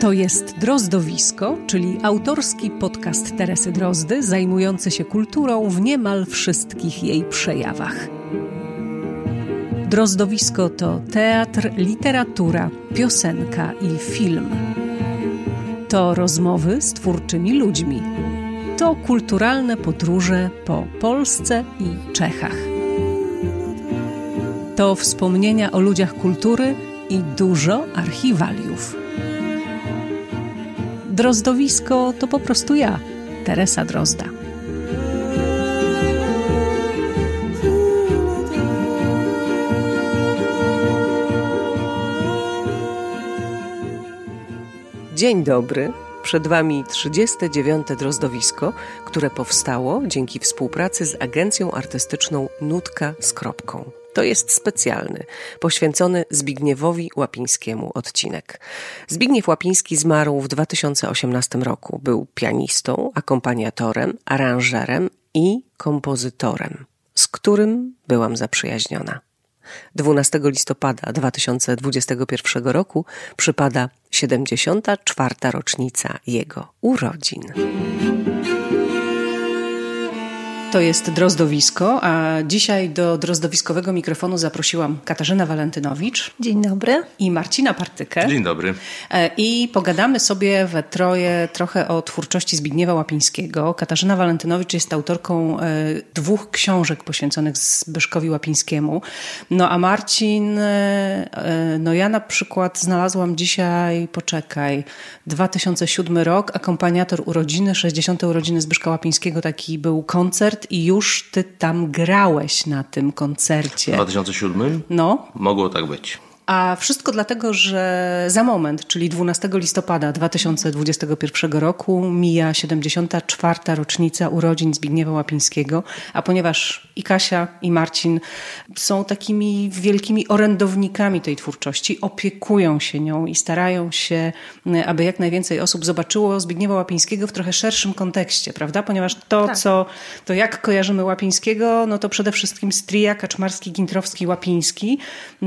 To jest Drozdowisko, czyli autorski podcast Teresy Drozdy zajmujący się kulturą w niemal wszystkich jej przejawach. Drozdowisko to teatr, literatura, piosenka i film. To rozmowy z twórczymi ludźmi. To kulturalne podróże po Polsce i Czechach. To wspomnienia o ludziach kultury i dużo archiwaliów. Drozdowisko to po prostu ja, Teresa Drozda. Dzień dobry. Przed Wami 39. Drozdowisko, które powstało dzięki współpracy z agencją artystyczną Nutka z Kropką. To jest specjalny, poświęcony Zbigniewowi Łapińskiemu odcinek. Zbigniew Łapiński zmarł w 2018 roku. Był pianistą, akompaniatorem, aranżerem i kompozytorem, z którym byłam zaprzyjaźniona. 12 listopada 2021 roku przypada 74. rocznica jego urodzin. To jest Drozdowisko, a dzisiaj do drozdowiskowego mikrofonu zaprosiłam Katarzynę Walentynowicz. Dzień dobry. I Marcina Partykę. Dzień dobry. I pogadamy sobie we troje trochę o twórczości Zbigniewa Łapińskiego. Katarzyna Walentynowicz jest autorką 2 książek poświęconych Zbyszkowi Łapińskiemu. No a Marcin, ja na przykład znalazłam dzisiaj, 2007 rok, akompaniator urodziny, 60. urodziny Zbyszka Łapińskiego, taki był koncert. I już ty tam grałeś na tym koncercie. W 2007? No. Mogło tak być. A wszystko dlatego, że za moment, czyli 12 listopada 2021 roku mija 74. rocznica urodzin Zbigniewa Łapińskiego, a ponieważ i Kasia, i Marcin są takimi wielkimi orędownikami tej twórczości, opiekują się nią i starają się, aby jak najwięcej osób zobaczyło Zbigniewa Łapińskiego w trochę szerszym kontekście, prawda? Ponieważ to jak kojarzymy Łapińskiego, no to przede wszystkim z tria Kaczmarski, Gintrowski, Łapiński.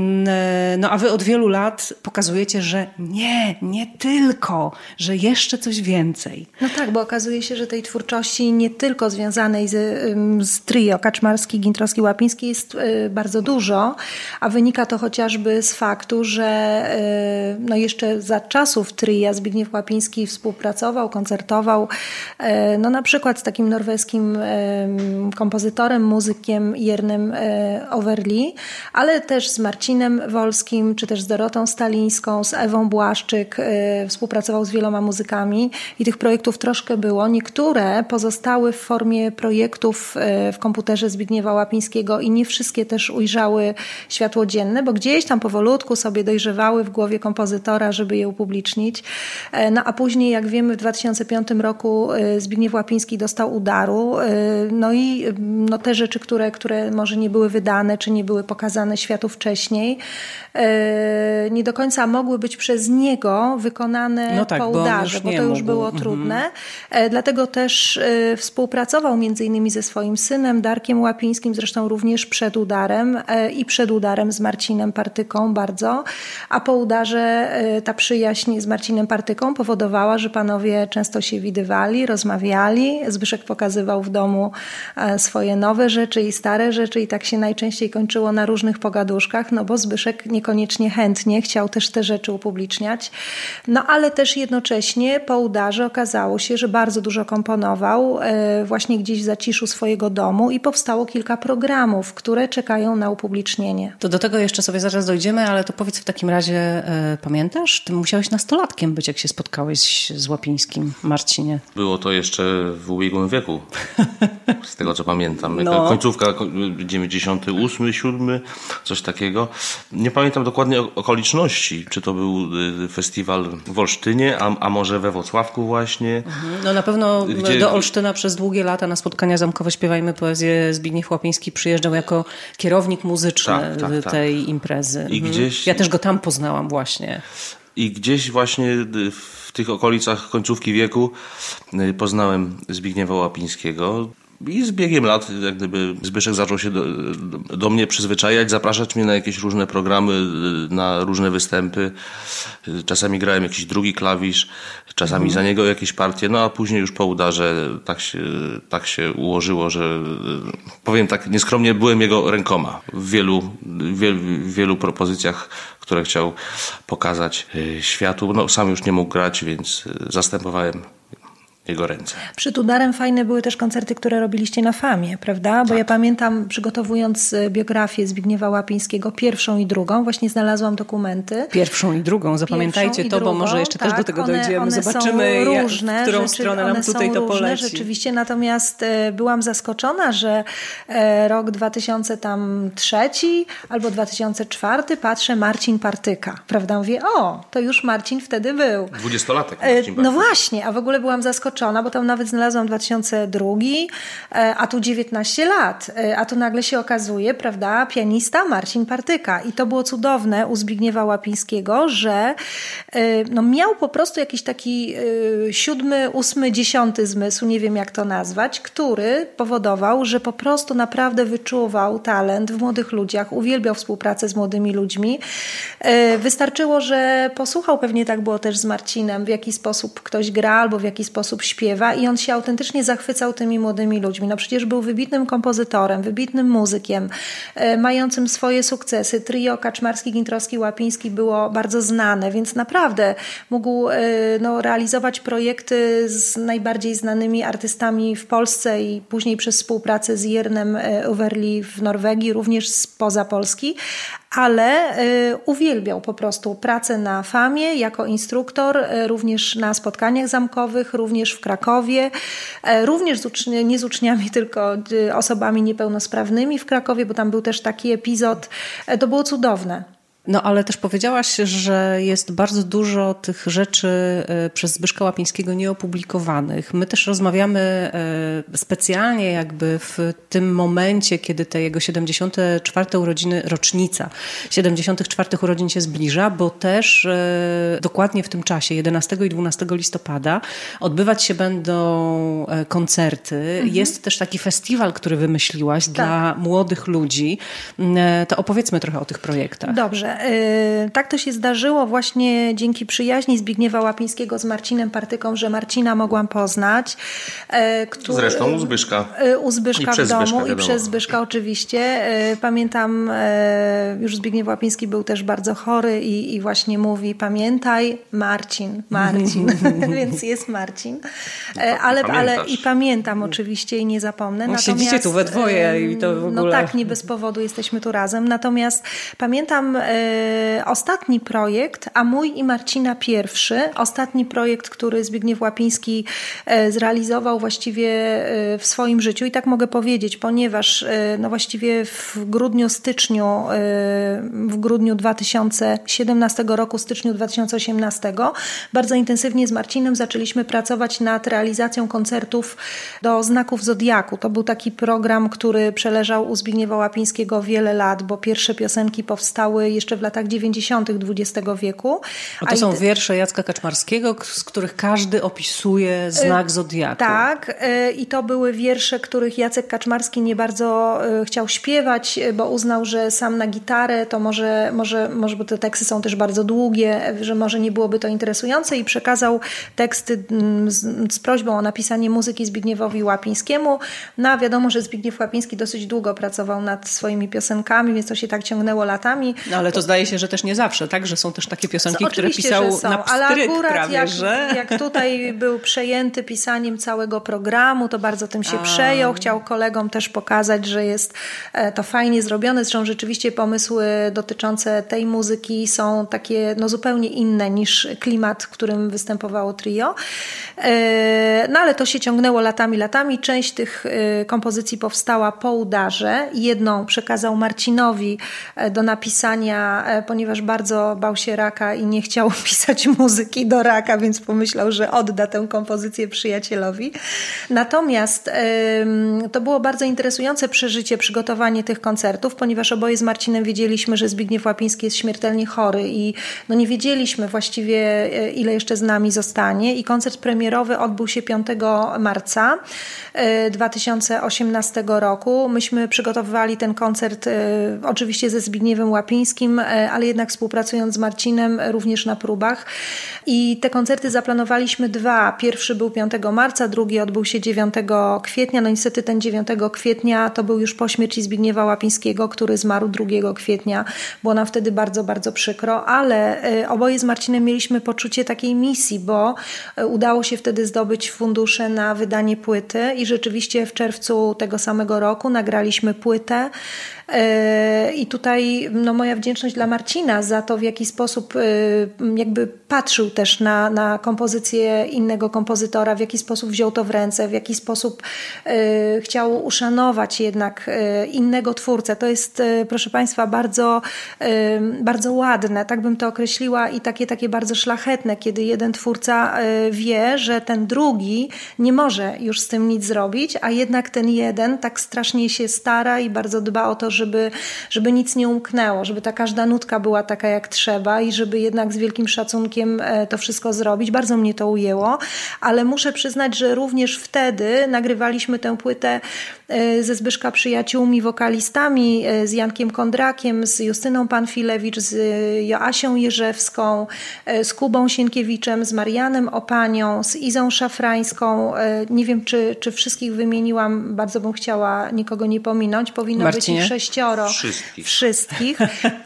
A wy od wielu lat pokazujecie, że nie tylko, że jeszcze coś więcej. No tak, bo okazuje się, że tej twórczości nie tylko związanej z trio Kaczmarski, Gintrowski, Łapiński jest bardzo dużo, a wynika to chociażby z faktu, że jeszcze za czasów tria Zbigniew Łapiński współpracował, koncertował, na przykład z takim norweskim kompozytorem, muzykiem Jernem Overly, ale też z Marcinem Wolskim, czy też z Dorotą Stalińską, z Ewą Błaszczyk, współpracował z wieloma muzykami i tych projektów troszkę było. Niektóre pozostały w formie projektów w komputerze Zbigniewa Łapińskiego i nie wszystkie też ujrzały światło dzienne, bo gdzieś tam powolutku sobie dojrzewały w głowie kompozytora, żeby je upublicznić. A później, jak wiemy, w 2005 roku Zbigniew Łapiński dostał udaru. Te rzeczy, które może nie były wydane, czy nie były pokazane światu wcześniej, nie do końca mogły być przez niego wykonane po udarze, bo to już było trudne. Dlatego też współpracował między innymi ze swoim synem Darkiem Łapińskim, zresztą również przed udarem i przed udarem z Marcinem Partyką bardzo, a po udarze ta przyjaźń z Marcinem Partyką powodowała, że panowie często się widywali, rozmawiali. Zbyszek pokazywał w domu swoje nowe rzeczy i stare rzeczy i tak się najczęściej kończyło na różnych pogaduszkach, bo Zbyszek niekoniecznie chętnie chciał też te rzeczy upubliczniać. Ale też jednocześnie po udarze okazało się, że bardzo dużo komponował właśnie gdzieś w zaciszu swojego domu i powstało kilka programów, które czekają na upublicznienie. To do tego jeszcze sobie zaraz dojdziemy, ale to powiedz w takim razie, pamiętasz? Ty musiałeś nastolatkiem być, jak się spotkałeś z Łapińskim, Marcinie. Było to jeszcze w ubiegłym wieku, z tego co pamiętam. Końcówka 98, 7, coś takiego. Nie pamiętam dokładnie okoliczności, czy to był festiwal w Olsztynie, a może we Włocławku właśnie. Na pewno do Olsztyna przez długie lata na spotkania zamkowe Śpiewajmy Poezję Zbigniew Łapiński przyjeżdżał jako kierownik muzyczny tej imprezy. I gdzieś... Ja też go tam poznałam właśnie. I gdzieś właśnie w tych okolicach końcówki wieku poznałem Zbigniewa Łapińskiego. I z biegiem lat jak gdyby Zbyszek zaczął się do mnie przyzwyczajać, zapraszać mnie na jakieś różne programy, na różne występy. Czasami grałem jakiś drugi klawisz, czasami za niego jakieś partie, no a później już po udarze tak się ułożyło, że powiem tak nieskromnie, byłem jego rękoma w wielu propozycjach, które chciał pokazać światu. No, sam już nie mógł grać, więc zastępowałem jego ręce. Przed udarem fajne były też koncerty, które robiliście na Famie, prawda? Bo ja pamiętam, przygotowując biografię Zbigniewa Łapińskiego, pierwszą i drugą, właśnie znalazłam dokumenty. Pierwszą i drugą, zapamiętajcie to, bo może jeszcze też do tego dojdziemy. One zobaczymy, są różne, w którą stronę nam tutaj to poleci. Rzeczywiście, natomiast byłam zaskoczona, że rok 2003 albo 2004 patrzę Marcin Partyka, prawda? Mówię, to już Marcin wtedy był. 20-latek Marcin Partyka. No właśnie, a w ogóle byłam zaskoczona, bo tam nawet znalazłam 2002, a tu 19 lat, a tu nagle się okazuje, prawda, pianista Marcin Partyka. I to było cudowne u Zbigniewa Łapińskiego, że miał po prostu jakiś taki 7., 8., 10. zmysł, nie wiem jak to nazwać, który powodował, że po prostu naprawdę wyczuwał talent w młodych ludziach, uwielbiał współpracę z młodymi ludźmi. Wystarczyło, że posłuchał, pewnie tak było też z Marcinem, w jaki sposób ktoś gra albo w jaki sposób śpiewa i on się autentycznie zachwycał tymi młodymi ludźmi. No przecież był wybitnym kompozytorem, wybitnym muzykiem, mającym swoje sukcesy. Trio Kaczmarski, Gintrowski, Łapiński było bardzo znane, więc naprawdę mógł realizować projekty z najbardziej znanymi artystami w Polsce i później przez współpracę z Jirnem Overly w Norwegii, również spoza Polski. Ale uwielbiał po prostu pracę na Famie jako instruktor, również na spotkaniach zamkowych, również w Krakowie, również nie z uczniami, tylko osobami niepełnosprawnymi w Krakowie, bo tam był też taki epizod. To było cudowne. No ale też powiedziałaś, że jest bardzo dużo tych rzeczy przez Zbyszka Łapińskiego nieopublikowanych. My też rozmawiamy specjalnie jakby w tym momencie, kiedy te jego 74. rocznica 74. urodzin się zbliża, bo też dokładnie w tym czasie, 11 i 12 listopada, odbywać się będą koncerty. Jest też taki festiwal, który wymyśliłaś dla młodych ludzi. To opowiedzmy trochę o tych projektach. Dobrze. Tak to się zdarzyło właśnie dzięki przyjaźni Zbigniewa Łapińskiego z Marcinem Partyką, że Marcina mogłam poznać. Zresztą u Zbyszka. U Zbyszka w domu i przez Zbyszka oczywiście. Pamiętam, już Zbigniew Łapiński był też bardzo chory i właśnie mówi, pamiętaj Marcin, więc jest Marcin. Ale i pamiętam oczywiście i nie zapomnę. Siedzicie tu we dwoje i to w ogóle... No tak, nie bez powodu jesteśmy tu razem. Natomiast pamiętam ostatni projekt, a mój i Marcina pierwszy, ostatni projekt, który Zbigniew Łapiński zrealizował właściwie w swoim życiu i tak mogę powiedzieć, ponieważ właściwie w grudniu 2017 roku, styczniu 2018 bardzo intensywnie z Marcinem zaczęliśmy pracować nad realizacją koncertów do Znaków Zodiaku. To był taki program, który przeleżał u Zbigniewa Łapińskiego wiele lat, bo pierwsze piosenki powstały jeszcze w latach 90. XX wieku. A to są wiersze Jacka Kaczmarskiego, z których każdy opisuje znak Zodiaku. Tak, i to były wiersze, których Jacek Kaczmarski nie bardzo chciał śpiewać, bo uznał, że sam na gitarę to może bo te teksty są też bardzo długie, że może nie byłoby to interesujące i przekazał teksty z prośbą o napisanie muzyki Zbigniewowi Łapińskiemu. No a wiadomo, że Zbigniew Łapiński dosyć długo pracował nad swoimi piosenkami, więc to się tak ciągnęło latami. No ale to zdaje się, że też nie zawsze, tak? Że są też takie piosenki, które pisał na pstryk, ale akurat prawie, jak tutaj był przejęty pisaniem całego programu, to bardzo tym się przejął. Chciał kolegom też pokazać, że jest to fajnie zrobione. Zresztą rzeczywiście pomysły dotyczące tej muzyki są takie zupełnie inne niż klimat, w którym występowało trio. No ale to się ciągnęło latami. Część tych kompozycji powstała po udarze. Jedną przekazał Marcinowi do napisania Marcina, ponieważ bardzo bał się raka i nie chciał pisać muzyki do raka, więc pomyślał, że odda tę kompozycję przyjacielowi. Natomiast to było bardzo interesujące przeżycie, przygotowanie tych koncertów, ponieważ oboje z Marcinem wiedzieliśmy, że Zbigniew Łapiński jest śmiertelnie chory i nie wiedzieliśmy właściwie, ile jeszcze z nami zostanie. I koncert premierowy odbył się 5 marca 2018 roku. Myśmy przygotowywali ten koncert oczywiście ze Zbigniewem Łapińskim, ale jednak współpracując z Marcinem również na próbach. I te koncerty zaplanowaliśmy 2. Pierwszy był 5 marca, drugi odbył się 9 kwietnia. No niestety ten 9 kwietnia to był już po śmierci Zbigniewa Łapińskiego, który zmarł 2 kwietnia. Było nam wtedy bardzo, bardzo przykro, ale oboje z Marcinem mieliśmy poczucie takiej misji, bo udało się wtedy zdobyć fundusze na wydanie płyty i rzeczywiście w czerwcu tego samego roku nagraliśmy płytę. I tutaj moja wdzięczność dla Marcina za to, w jaki sposób jakby patrzył też na kompozycję innego kompozytora, w jaki sposób wziął to w ręce, w jaki sposób chciał uszanować jednak innego twórcę. To jest, proszę Państwa, bardzo, bardzo ładne, tak bym to określiła, i takie bardzo szlachetne, kiedy jeden twórca wie, że ten drugi nie może już z tym nic zrobić, a jednak ten jeden tak strasznie się stara i bardzo dba o to, żeby nic nie umknęło, żeby ta każda nutka była taka jak trzeba i żeby jednak z wielkim szacunkiem to wszystko zrobić. Bardzo mnie to ujęło, ale muszę przyznać, że również wtedy nagrywaliśmy tę płytę ze Zbyszka przyjaciółmi, wokalistami, z Jankiem Kondrakiem, z Justyną Panfilewicz, z Joasią Jerzewską, z Kubą Sienkiewiczem, z Marianem Opanią, z Izą Szafrańską. Nie wiem, czy wszystkich wymieniłam, bardzo bym chciała nikogo nie pominąć. Powinno Marcinie? być ich 6. Wszystkich.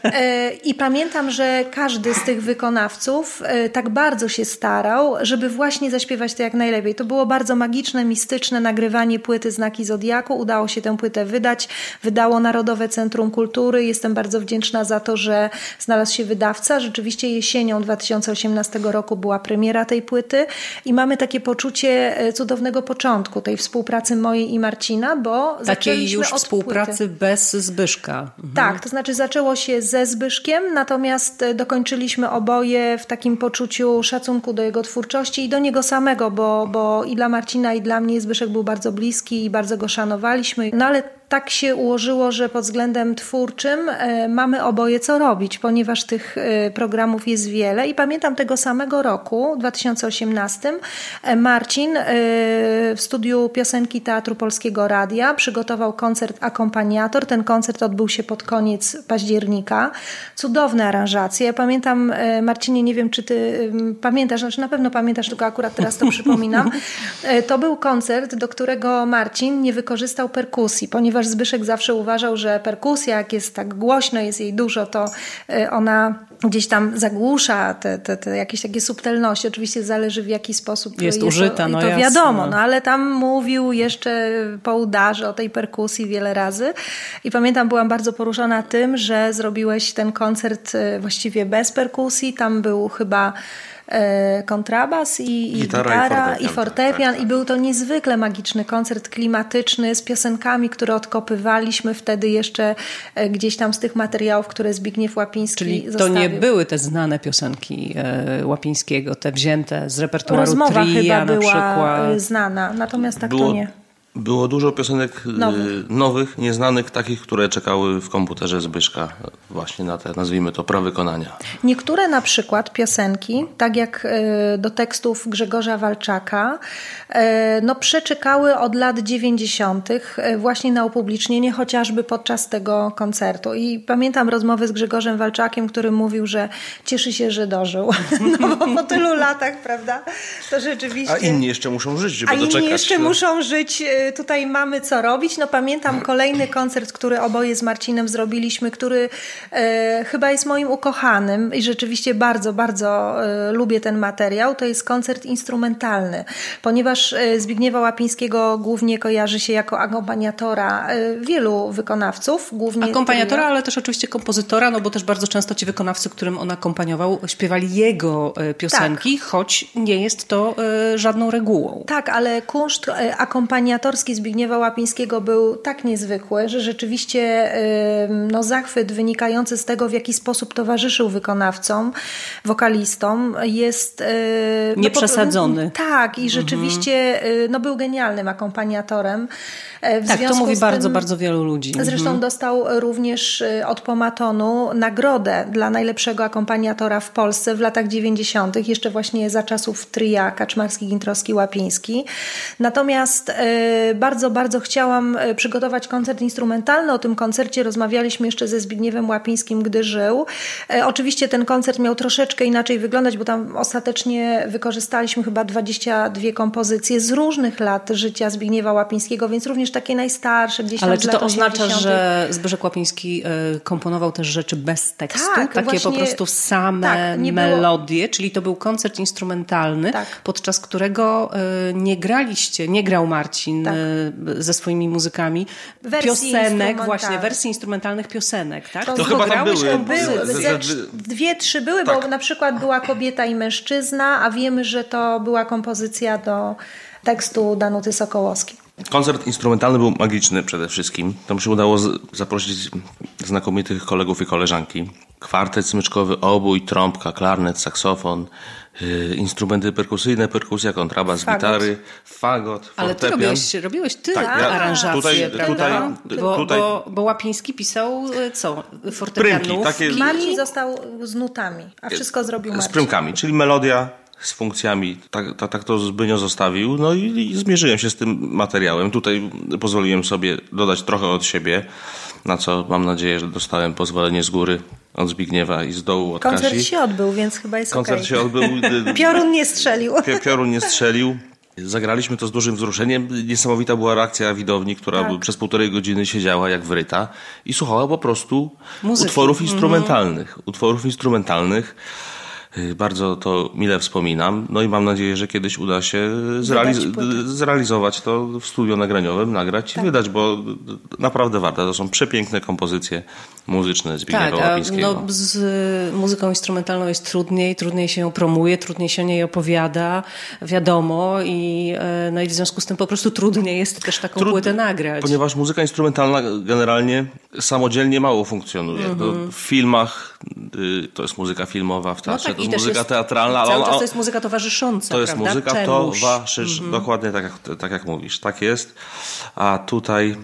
I pamiętam, że każdy z tych wykonawców tak bardzo się starał, żeby właśnie zaśpiewać to jak najlepiej. To było bardzo magiczne, mistyczne nagrywanie płyty Znaki Zodiaku. Udało się tę płytę wydać. Wydało Narodowe Centrum Kultury. Jestem bardzo wdzięczna za to, że znalazł się wydawca. Rzeczywiście jesienią 2018 roku była premiera tej płyty i mamy takie poczucie cudownego początku tej współpracy mojej i Marcina, bo takiej już od współpracy płyty. bez Zbyszka. Mhm. Tak, to znaczy zaczęło się ze Zbyszkiem, natomiast dokończyliśmy oboje w takim poczuciu szacunku do jego twórczości i do niego samego, bo i dla Marcina, i dla mnie Zbyszek był bardzo bliski i bardzo go szanowaliśmy. No ale tak się ułożyło, że pod względem twórczym mamy oboje co robić, ponieważ tych programów jest wiele. I pamiętam tego samego roku, w 2018, Marcin w studiu piosenki Teatru Polskiego Radia przygotował koncert akompaniator. Ten koncert odbył się pod koniec października. Cudowne aranżacje. Ja pamiętam, Marcinie, nie wiem, czy ty pamiętasz, znaczy na pewno pamiętasz, tylko akurat teraz to przypominam. To był koncert, do którego Marcin nie wykorzystał perkusji, ponieważ Zbyszek zawsze uważał, że perkusja, jak jest tak głośno, jest jej dużo, to ona gdzieś tam zagłusza te jakieś takie subtelności. Oczywiście zależy, w jaki sposób jest użyta. No to jasne. Wiadomo, no ale tam mówił jeszcze po udarze o tej perkusji wiele razy. I pamiętam, byłam bardzo poruszona tym, że zrobiłeś ten koncert właściwie bez perkusji. Tam był chyba kontrabas i gitara i fortepian. Tak. I był to niezwykle magiczny koncert klimatyczny z piosenkami, które odkopywaliśmy wtedy jeszcze gdzieś tam z tych materiałów, które Zbigniew Łapiński Czyli zostawił. To nie były te znane piosenki Łapińskiego, te wzięte z repertuaru Rozmowa tria chyba na przykład. była znana, natomiast tak to nie. Było dużo piosenek nowych, nieznanych, takich, które czekały w komputerze Zbyszka właśnie na te, nazwijmy to, prawykonania. Niektóre na przykład piosenki, tak jak do tekstów Grzegorza Walczaka, przeczekały od lat 90. właśnie na upublicznienie, chociażby podczas tego koncertu. I pamiętam rozmowy z Grzegorzem Walczakiem, który mówił, że cieszy się, że dożył. No bo po tylu latach, prawda? To rzeczywiście... A inni jeszcze muszą żyć, żeby doczekać. A inni jeszcze muszą żyć. Tutaj mamy co robić. No pamiętam kolejny koncert, który oboje z Marcinem zrobiliśmy, który chyba jest moim ukochanym i rzeczywiście bardzo, bardzo lubię ten materiał. To jest koncert instrumentalny, ponieważ Zbigniewa Łapińskiego głównie kojarzy się jako akompaniatora wielu wykonawców. Głównie akompaniatora, ale też oczywiście kompozytora, no bo też bardzo często ci wykonawcy, którym on akompaniował, śpiewali jego piosenki, choć nie jest to żadną regułą. Tak, ale kunszt akompaniatora aktorski Zbigniewa Łapińskiego był tak niezwykły, że rzeczywiście zachwyt wynikający z tego, w jaki sposób towarzyszył wykonawcom, wokalistom, jest nieprzesadzony. Tak, i rzeczywiście był genialnym akompaniatorem. Tak, to mówi bardzo, bardzo wielu ludzi. Zresztą dostał również od Pomatonu nagrodę dla najlepszego akompaniatora w Polsce w latach 90., jeszcze właśnie za czasów tria Kaczmarski, Gintrowski, Łapiński. Natomiast bardzo, bardzo chciałam przygotować koncert instrumentalny. O tym koncercie rozmawialiśmy jeszcze ze Zbigniewem Łapińskim, gdy żył. Oczywiście ten koncert miał troszeczkę inaczej wyglądać, bo tam ostatecznie wykorzystaliśmy chyba 22 kompozycje z różnych lat życia Zbigniewa Łapińskiego, więc również takie najstarsze, gdzieś tam. Ale czy to oznacza, 80. że Zbyszek Łapiński komponował też rzeczy bez tekstu? Tak, takie właśnie, po prostu same melodie, czyli to był koncert instrumentalny, podczas którego nie grał Marcin ze swoimi muzykami piosenek, właśnie wersji instrumentalnych piosenek, tak? To chyba tam były. Dwie, trzy były, bo na przykład była Kobieta i Mężczyzna, a wiemy, że to była kompozycja do tekstu Danuty Sokołowskiej. Koncert instrumentalny był magiczny przede wszystkim. Tam się udało zaprosić znakomitych kolegów i koleżanki. Kwartet smyczkowy, obój, trąbka, klarnet, saksofon, instrumenty perkusyjne, perkusja, kontrabas, gitary, fagot, fortepian. Ale ty robiłeś aranżację, prawda? Bo Łapiński pisał co? Fortepianówki? Marcin został z nutami, a wszystko zrobił Marcin. Z prymkami, czyli melodia z funkcjami. Tak to Zbynio zostawił. No i zmierzyłem się z tym materiałem. Tutaj pozwoliłem sobie dodać trochę od siebie, na co mam nadzieję, że dostałem pozwolenie z góry od Zbigniewa i z dołu od Kasi. Koncert się odbył, więc chyba jest Koncert się odbył. Piorun nie strzelił. Piorun nie strzelił. Zagraliśmy to z dużym wzruszeniem. Niesamowita była reakcja widowni, która przez 1,5 godziny siedziała jak wryta i słuchała po prostu utworów instrumentalnych. Bardzo to mile wspominam. No i mam nadzieję, że kiedyś uda się zrealizować to w studio nagraniowym, nagrać i wydać, bo naprawdę warto. To są przepiękne kompozycje muzyczne Zbigniewa Łapińskiego. Z muzyką instrumentalną jest trudniej się ją promuje, trudniej się o niej opowiada, wiadomo, i w związku z tym po prostu trudniej jest też taką płytę nagrać. Ponieważ muzyka instrumentalna generalnie samodzielnie mało funkcjonuje. W filmach to jest muzyka filmowa, w teatrze to jest muzyka teatralna. Cały czas to jest muzyka towarzysząca, to jest prawda? muzyka towarzysząca, dokładnie tak jak mówisz. Tak jest. A tutaj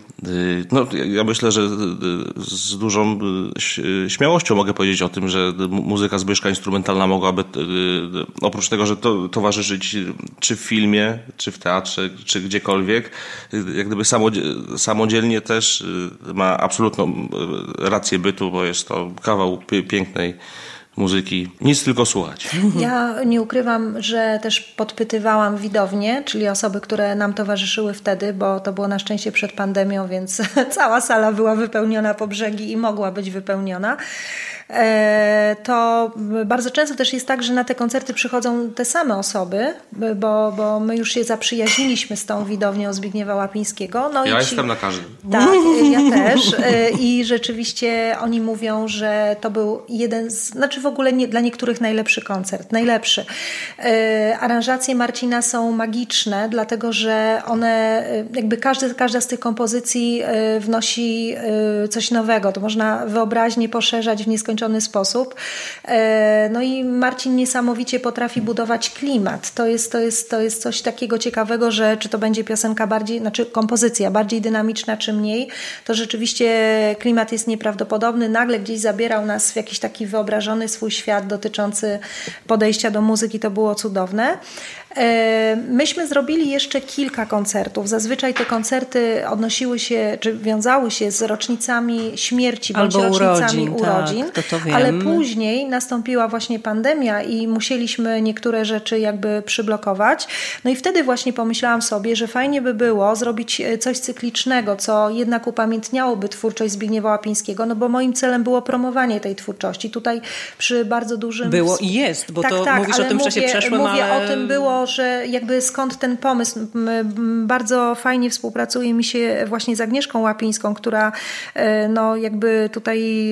ja myślę, że z dużą śmiałością mogę powiedzieć o tym, że muzyka Zbyszka instrumentalna mogłaby oprócz tego, że towarzyszyć czy w filmie, czy w teatrze, czy gdziekolwiek, jak gdyby samodzielnie też ma absolutną rację bytu, bo jest to kawał pięknej muzyki, nic tylko słuchać. Ja nie ukrywam, że też podpytywałam widownię, czyli osoby, które nam towarzyszyły wtedy, bo to było na szczęście przed pandemią, więc cała sala była wypełniona po brzegi i mogła być wypełniona. To bardzo często też jest tak, że na te koncerty przychodzą te same osoby, bo my już się zaprzyjaźniliśmy z tą widownią Zbigniewa Łapińskiego. Jestem na każdym. Tak, ja też. I rzeczywiście oni mówią, że to był jeden w ogóle dla niektórych najlepszy koncert. Najlepszy. Aranżacje Marcina są magiczne, dlatego że one, jakby każda z tych kompozycji wnosi coś nowego. To można wyobraźnię poszerzać w nieskończony sposób. No i Marcin niesamowicie potrafi budować klimat. To jest coś takiego ciekawego, że czy to będzie piosenka kompozycja bardziej dynamiczna, czy mniej, to rzeczywiście klimat jest nieprawdopodobny. Nagle gdzieś zabierał nas w jakiś taki wyobrażony swój świat dotyczący podejścia do muzyki. To było cudowne. Myśmy zrobili jeszcze kilka koncertów. Zazwyczaj te koncerty odnosiły się, czy wiązały się z rocznicami śmierci bądź rocznicami urodzin. To wiem. Ale później nastąpiła właśnie pandemia i musieliśmy niektóre rzeczy jakby przyblokować. No i wtedy właśnie pomyślałam sobie, że fajnie by było zrobić coś cyklicznego, co jednak upamiętniałoby twórczość Zbigniewa Łapińskiego, no bo moim celem było promowanie tej twórczości. Tutaj przy bardzo dużym... Było i jest, bo mówisz o tym w czasie przeszłym, mówię o tym było to, że jakby skąd ten pomysł. Bardzo fajnie współpracuje mi się właśnie z Agnieszką Łapińską, która no jakby tutaj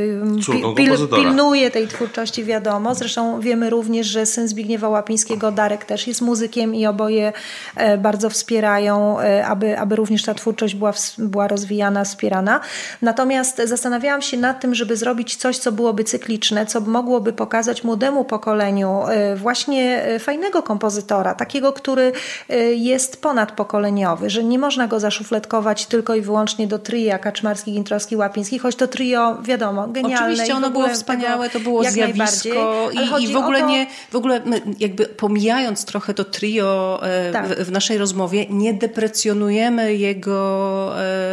pilnuje tej twórczości, wiadomo. Zresztą wiemy również, że syn Zbigniewa Łapińskiego, Darek, też jest muzykiem i oboje bardzo wspierają, aby również ta twórczość była rozwijana, wspierana. Natomiast zastanawiałam się nad tym, żeby zrobić coś, co byłoby cykliczne, co mogłoby pokazać młodemu pokoleniu właśnie fajnego kompozytora, takiego, który jest ponadpokoleniowy, że nie można go zaszufladkować tylko i wyłącznie do tria Kaczmarski, Gintrowski, Łapiński, choć to trio, wiadomo, genialne. Oczywiście ono było wspaniałe, to było zjawisko i w ogóle jakby pomijając trochę to trio w naszej rozmowie, nie deprecjonujemy jego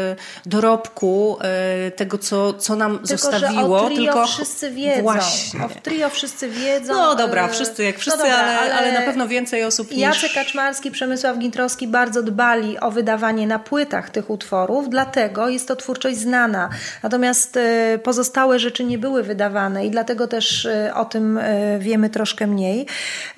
dorobku, tego, co nam zostawiło. Że o trio wszyscy wiedzą. Właśnie. O trio wszyscy wiedzą. No dobra, wszyscy jak wszyscy, ale na pewno więcej osób niż... Jacek Kaczmarski, Przemysław Gintrowski bardzo dbali o wydawanie na płytach tych utworów, dlatego jest to twórczość znana. Natomiast pozostałe rzeczy nie były wydawane i dlatego też o tym wiemy troszkę mniej.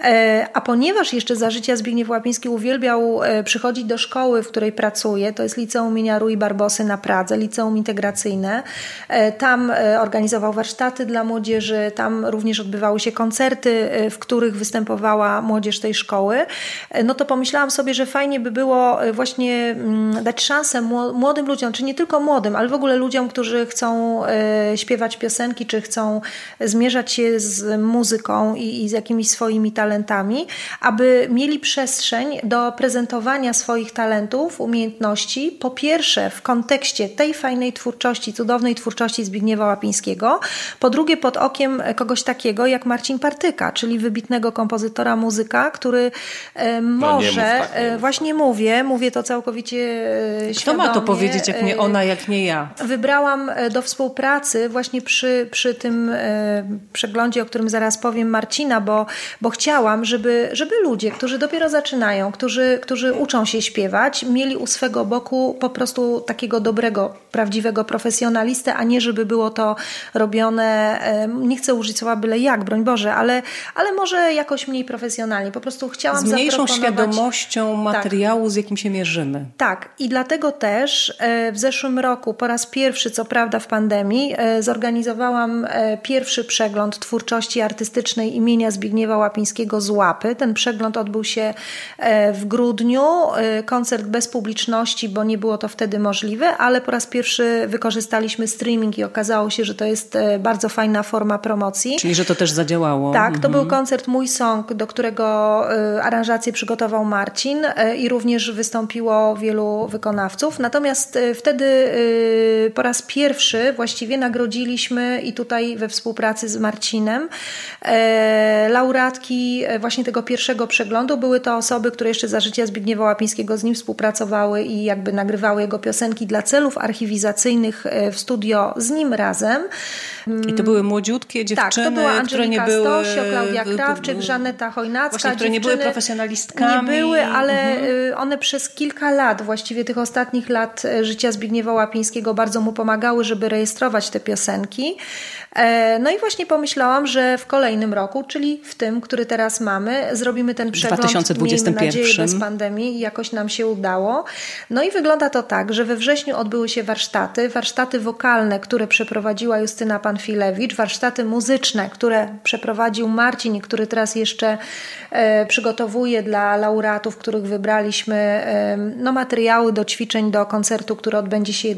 A ponieważ jeszcze za życia Zbigniew Łapiński uwielbiał przychodzić do szkoły, w której pracuje, to jest Liceum imienia Rui Barbosy na Pradze, liceum integracyjne. Tam organizował warsztaty dla młodzieży, tam również odbywały się koncerty, w których występowała młodzież tej szkoły. No to pomyślałam sobie, że fajnie by było właśnie dać szansę młodym ludziom, czy nie tylko młodym, ale w ogóle ludziom, którzy chcą śpiewać piosenki, czy chcą zmierzać się z muzyką i z jakimiś swoimi talentami, aby mieli przestrzeń do prezentowania swoich talentów, umiejętności, po pierwsze w kontekście tej fajnej twórczości, cudownej twórczości Zbigniewa Łapińskiego, po drugie pod okiem kogoś takiego jak Marcin Partyka, czyli wybitnego kompozytora, muzyka, który może, właśnie mówię to całkowicie Kto świadomie. ma to powiedzieć, jak nie ona, jak nie ja? Wybrałam do współpracy właśnie przy tym przeglądzie, o którym zaraz powiem, Marcina, bo chciałam, żeby ludzie, którzy dopiero zaczynają, którzy uczą się śpiewać, mieli u swego boku po prostu takiego dobrego, prawdziwego profesjonalistę, a nie żeby było to robione, nie chcę użyć słowa byle jak, broń Boże, ale może jakoś mniej profesjonalnie. Po prostu chciałam z mniejszą zaproponować... świadomością materiału, z jakim się mierzymy. Tak. I dlatego też w zeszłym roku, po raz pierwszy, co prawda w pandemii, zorganizowałam pierwszy przegląd twórczości artystycznej imienia Zbigniewa Łapińskiego z Łapy. Ten przegląd odbył się w grudniu. Koncert bez publiczności, bo nie było to wtedy możliwe, ale po raz pierwszy wykorzystaliśmy streaming i okazało się, że to jest bardzo fajna forma promocji. Czyli, że to też zadziałało. Tak, to był koncert Mój Song, do którego aranżację przygotował Marcin i również wystąpiło wielu wykonawców. Natomiast wtedy po raz pierwszy właściwie nagrodziliśmy i tutaj we współpracy z Marcinem laureatki właśnie tego pierwszego przeglądu. Były to osoby, które jeszcze za życia Zbigniewa Łapińskiego z nim współpracowały i jakby nagrywały jego piosenki dla celów archiwizacyjnych w studio z nim razem. I to były młodziutkie dziewczyny, tak, to była Angelika które nie były... Stosio, Klaudia Krawczyk, Żaneta Chojnacka. Właśnie, które nie były profesjonalistkami. Nie były, ale one przez kilka lat, właściwie tych ostatnich lat życia Zbigniewa Łapińskiego bardzo mu pomagały, żeby rejestrować te piosenki. No i właśnie pomyślałam, że w kolejnym roku, czyli w tym, który teraz mamy, zrobimy ten przegląd, 2021. miejmy nadzieję, bez pandemii i jakoś nam się udało. No i wygląda to tak, że we wrześniu odbyły się warsztaty wokalne, które przeprowadziła Justyna Panfilewicz, warsztaty muzyczne, które przeprowadził Marcin i który teraz jeszcze przygotowuje dla laureatów, których wybraliśmy materiały do ćwiczeń do koncertu, który odbędzie się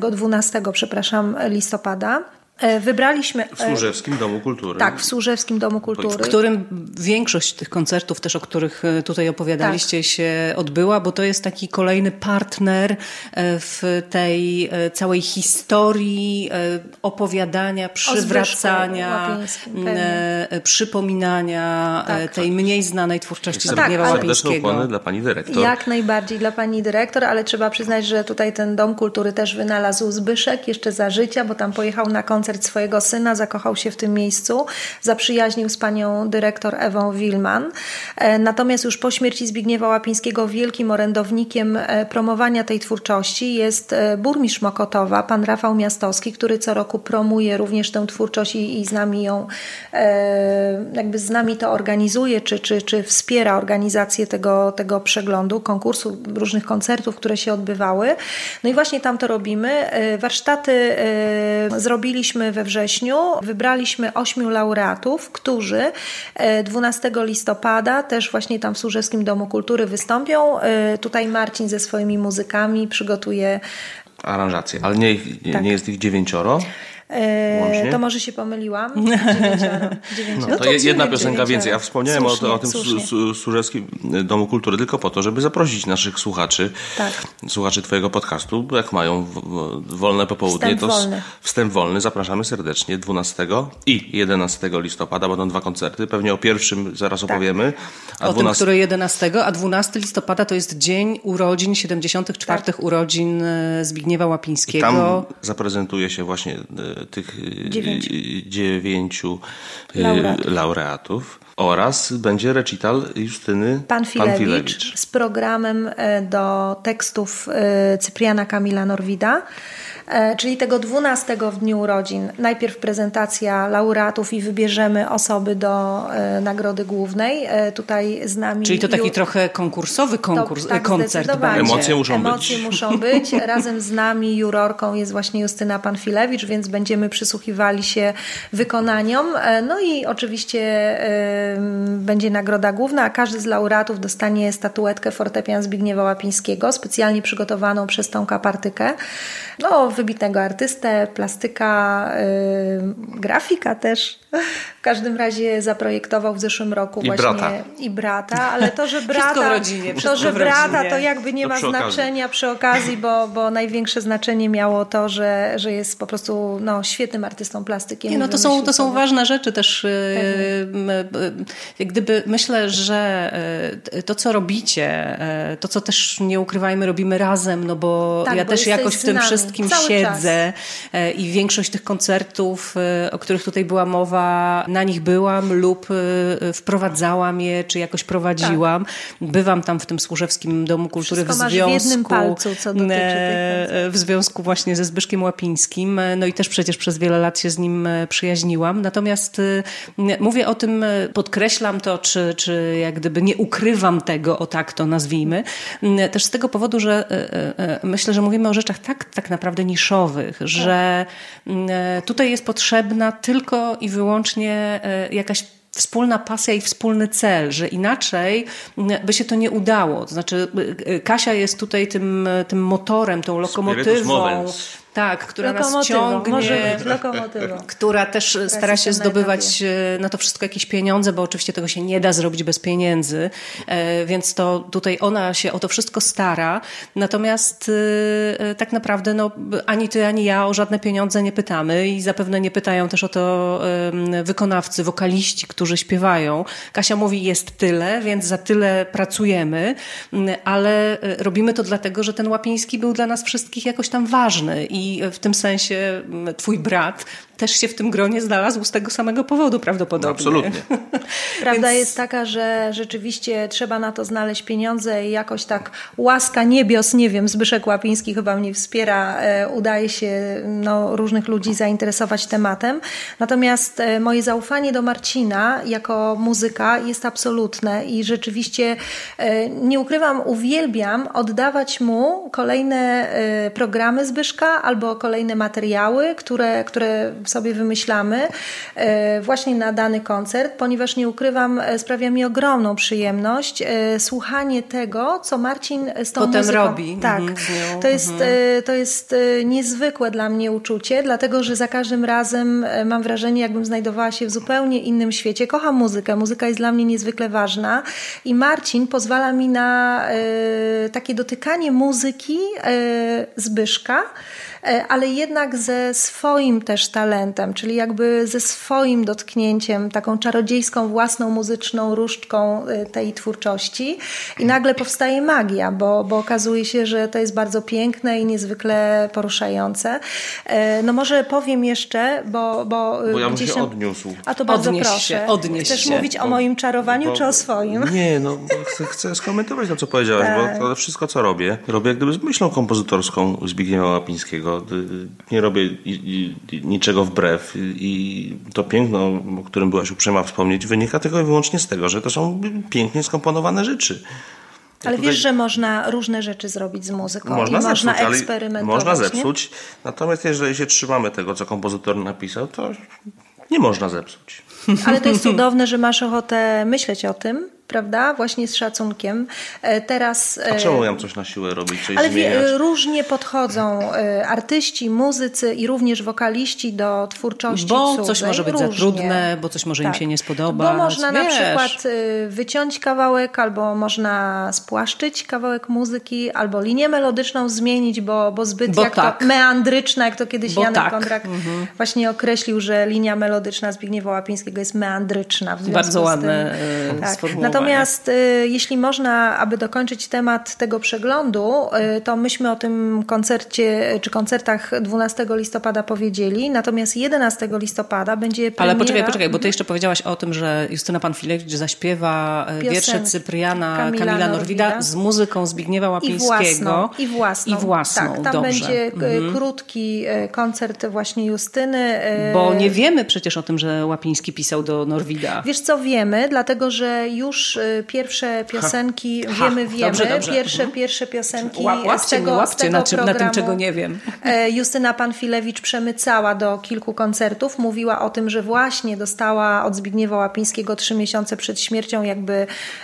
12 listopada. Wybraliśmy... W Służewskim Domu Kultury. Tak, w Służewskim Domu Kultury. W którym większość tych koncertów też, o których tutaj opowiadaliście, się odbyła, bo to jest taki kolejny partner w tej całej historii opowiadania, przywracania, przypominania tej mniej znanej twórczości Zbigniewa Łapińskiego. Ukłony dla pani dyrektor. Jak najbardziej dla pani dyrektor, ale trzeba przyznać, że tutaj ten Dom Kultury też wynalazł Zbyszek jeszcze za życia, bo tam pojechał na koncert koncert swojego syna, zakochał się w tym miejscu, zaprzyjaźnił z panią dyrektor Ewą Wilman. Natomiast już po śmierci Zbigniewa Łapińskiego wielkim orędownikiem promowania tej twórczości jest burmistrz Mokotowa, pan Rafał Miastowski, który co roku promuje również tę twórczość i z nami ją, jakby z nami to organizuje, czy wspiera organizację tego przeglądu, konkursu, różnych koncertów, które się odbywały. No i właśnie tam to robimy. Warsztaty zrobiliśmy we wrześniu. Wybraliśmy 8 laureatów, którzy 12 listopada też właśnie tam w Służewskim Domu Kultury wystąpią. Tutaj Marcin ze swoimi muzykami przygotuje aranżację. Ale nie jest ich 9? To może się pomyliłam. 9. No to jedna piosenka więcej. Ja wspomniałem o tym Służewskim Domu Kultury tylko po to, żeby zaprosić naszych słuchaczy, słuchaczy twojego podcastu, jak mają wolne popołudnie, wstęp wolny. Zapraszamy serdecznie 12 i 11 listopada. Będą 2 koncerty. Pewnie o pierwszym zaraz opowiemy. O tym, który 11, a 12 listopada to jest dzień urodzin, 74. urodzin Zbigniewa Łapińskiego. I tam zaprezentuje się właśnie tych 9 laureatów oraz będzie recital Justyny Panfilewicz z programem do tekstów Cypriana Kamila Norwida. Czyli tego 12 w dniu urodzin. Najpierw prezentacja laureatów i wybierzemy osoby do nagrody głównej. Tutaj z nami... Czyli to taki trochę konkursowy koncert będzie. Emocje muszą być. Razem z nami jurorką jest właśnie Justyna Panfilewicz, więc będziemy przysłuchiwali się wykonaniom. No i oczywiście będzie nagroda główna, a każdy z laureatów dostanie statuetkę fortepian Zbigniewa Łapińskiego, specjalnie przygotowaną przez Tomka Partykę. Wybitnego artystę, plastyka, grafika też. W każdym razie zaprojektował w zeszłym roku i brata, ale to, że brata to jakby nie ma znaczenia przy okazji, bo największe znaczenie miało to, że jest po prostu świetnym artystą plastykiem. To są ważne rzeczy też. Jak gdyby myślę, że to, co robicie, to, co też nie ukrywajmy, robimy razem, bo ja też jakoś w tym wszystkim siedzę i większość tych koncertów, o których tutaj była mowa, na nich byłam lub wprowadzałam je, czy jakoś prowadziłam. Bywam tam w tym Służewskim Domu Kultury w jednym palcu, co dotyczy w związku właśnie ze Zbyszkiem Łapińskim. No i też przecież przez wiele lat się z nim przyjaźniłam. Natomiast mówię o tym, podkreślam to, czy jak gdyby nie ukrywam tego, tak to nazwijmy. Też z tego powodu, że myślę, że mówimy o rzeczach tak naprawdę niszowych, że tutaj jest potrzebna tylko i wyłącznie jakaś wspólna pasja i wspólny cel, że inaczej by się to nie udało. To znaczy Kasia jest tutaj tym motorem, tą lokomotywą. Tak, która nas ciągnie, która też stara się zdobywać na to wszystko jakieś pieniądze, bo oczywiście tego się nie da zrobić bez pieniędzy, więc to tutaj ona się o to wszystko stara. Natomiast tak naprawdę ani ty, ani ja o żadne pieniądze nie pytamy i zapewne nie pytają też o to wykonawcy, wokaliści, którzy śpiewają. Kasia mówi, jest tyle, więc za tyle pracujemy, ale robimy to dlatego, że ten Łapiński był dla nas wszystkich jakoś tam ważny i w tym sensie twój brat też się w tym gronie znalazł z tego samego powodu prawdopodobnie. Absolutnie. Prawda jest taka, że rzeczywiście trzeba na to znaleźć pieniądze i jakoś tak łaska niebios, nie wiem, Zbyszek Łapiński chyba mnie wspiera, udaje się różnych ludzi zainteresować tematem. Natomiast moje zaufanie do Marcina jako muzyka jest absolutne i rzeczywiście nie ukrywam, uwielbiam oddawać mu kolejne programy Zbyszka albo kolejne materiały, które sobie wymyślamy właśnie na dany koncert, ponieważ nie ukrywam, sprawia mi ogromną przyjemność słuchanie tego, co Marcin z tą potem muzyką robi. Tak, to jest niezwykłe dla mnie uczucie, dlatego, że za każdym razem mam wrażenie, jakbym znajdowała się w zupełnie innym świecie. Kocham muzykę, muzyka jest dla mnie niezwykle ważna i Marcin pozwala mi na takie dotykanie muzyki Zbyszka, ale jednak ze swoim też talentem, czyli jakby ze swoim dotknięciem, taką czarodziejską, własną muzyczną różdżką tej twórczości i nagle powstaje magia, bo okazuje się, że to jest bardzo piękne i niezwykle poruszające. No może powiem jeszcze, bo ja bym się odniósł. A to bardzo proszę. Chcesz mówić o moim czarowaniu czy o swoim? Nie, chcę skomentować to, co powiedziałaś, bo wszystko, co robię jak gdyby z myślą kompozytorską Zbigniewa Łapińskiego. Nie robię niczego wbrew i to piękno, o którym byłaś uprzejma wspomnieć, wynika tylko i wyłącznie z tego, że to są pięknie skomponowane rzeczy. Ale wiesz, że można różne rzeczy zrobić z muzyką. Można eksperymentować. Można zepsuć. Nie? Natomiast jeżeli się trzymamy tego, co kompozytor napisał, to nie można zepsuć. Ale to jest cudowne, że masz ochotę myśleć o tym, prawda? Właśnie z szacunkiem. Teraz... A czemu ja coś na siłę robić, coś ale zmieniać? Różnie podchodzą artyści, muzycy i i również do twórczości Bo cudzej. Coś może być różnie. za trudne, bo coś może im się nie spodobać. Bo można na przykład wyciąć kawałek, albo można spłaszczyć kawałek muzyki, albo linię melodyczną zmienić, bo zbyt to meandryczna, jak to kiedyś Janek Kondrak właśnie określił, że linia melodyczna Zbigniewa Łapińskiego jest meandryczna. W bardzo ładne sformułowanie. Natomiast jeśli można, aby dokończyć temat tego przeglądu, to myśmy o tym koncercie, czy koncertach 12 listopada powiedzieli, natomiast 11 listopada będzie premiera... Ale poczekaj, bo ty jeszcze powiedziałaś o tym, że Justyna Panfilewicz zaśpiewa wiersze Cypriana Kamila Norwida z muzyką Zbigniewa Łapińskiego. I własną. Tak, tam będzie krótki koncert właśnie Justyny. Bo nie wiemy przecież o tym, że Łapiński pisał do Norwida. Wiesz co, wiemy, dlatego że już pierwsze piosenki wiemy. Dobrze. Pierwsze piosenki z tego programu na tym, czego nie wiem. Justyna Panfilewicz przemycała do kilku koncertów. Mówiła o tym, że właśnie dostała od Zbigniewa Łapińskiego 3 miesiące przed śmiercią jakby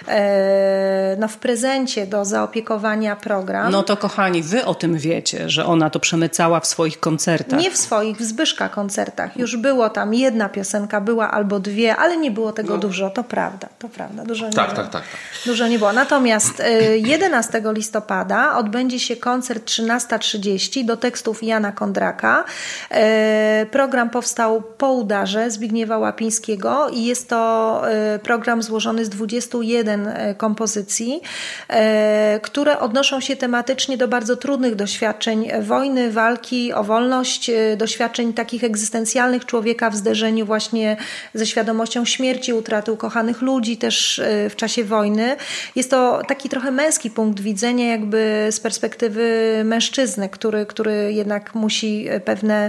w prezencie do zaopiekowania program. No to kochani, wy o tym wiecie, że ona to przemycała w swoich koncertach. Nie w swoich, w Zbyszka koncertach. Już było tam jedna piosenka, była albo dwie, ale nie było tego dużo. To prawda. Dużo nie było. Tak. Dużo nie było. Natomiast 11 listopada odbędzie się koncert 13:30 do tekstów Jana Kondraka. Program powstał po udarze Zbigniewa Łapińskiego i jest to program złożony z 21 kompozycji, które odnoszą się tematycznie do bardzo trudnych doświadczeń wojny, walki o wolność, doświadczeń takich egzystencjalnych człowieka w zderzeniu właśnie ze świadomością śmierci, utraty ukochanych ludzi też w czasie wojny. Jest to taki trochę męski punkt widzenia jakby z perspektywy mężczyzny, który jednak musi pewne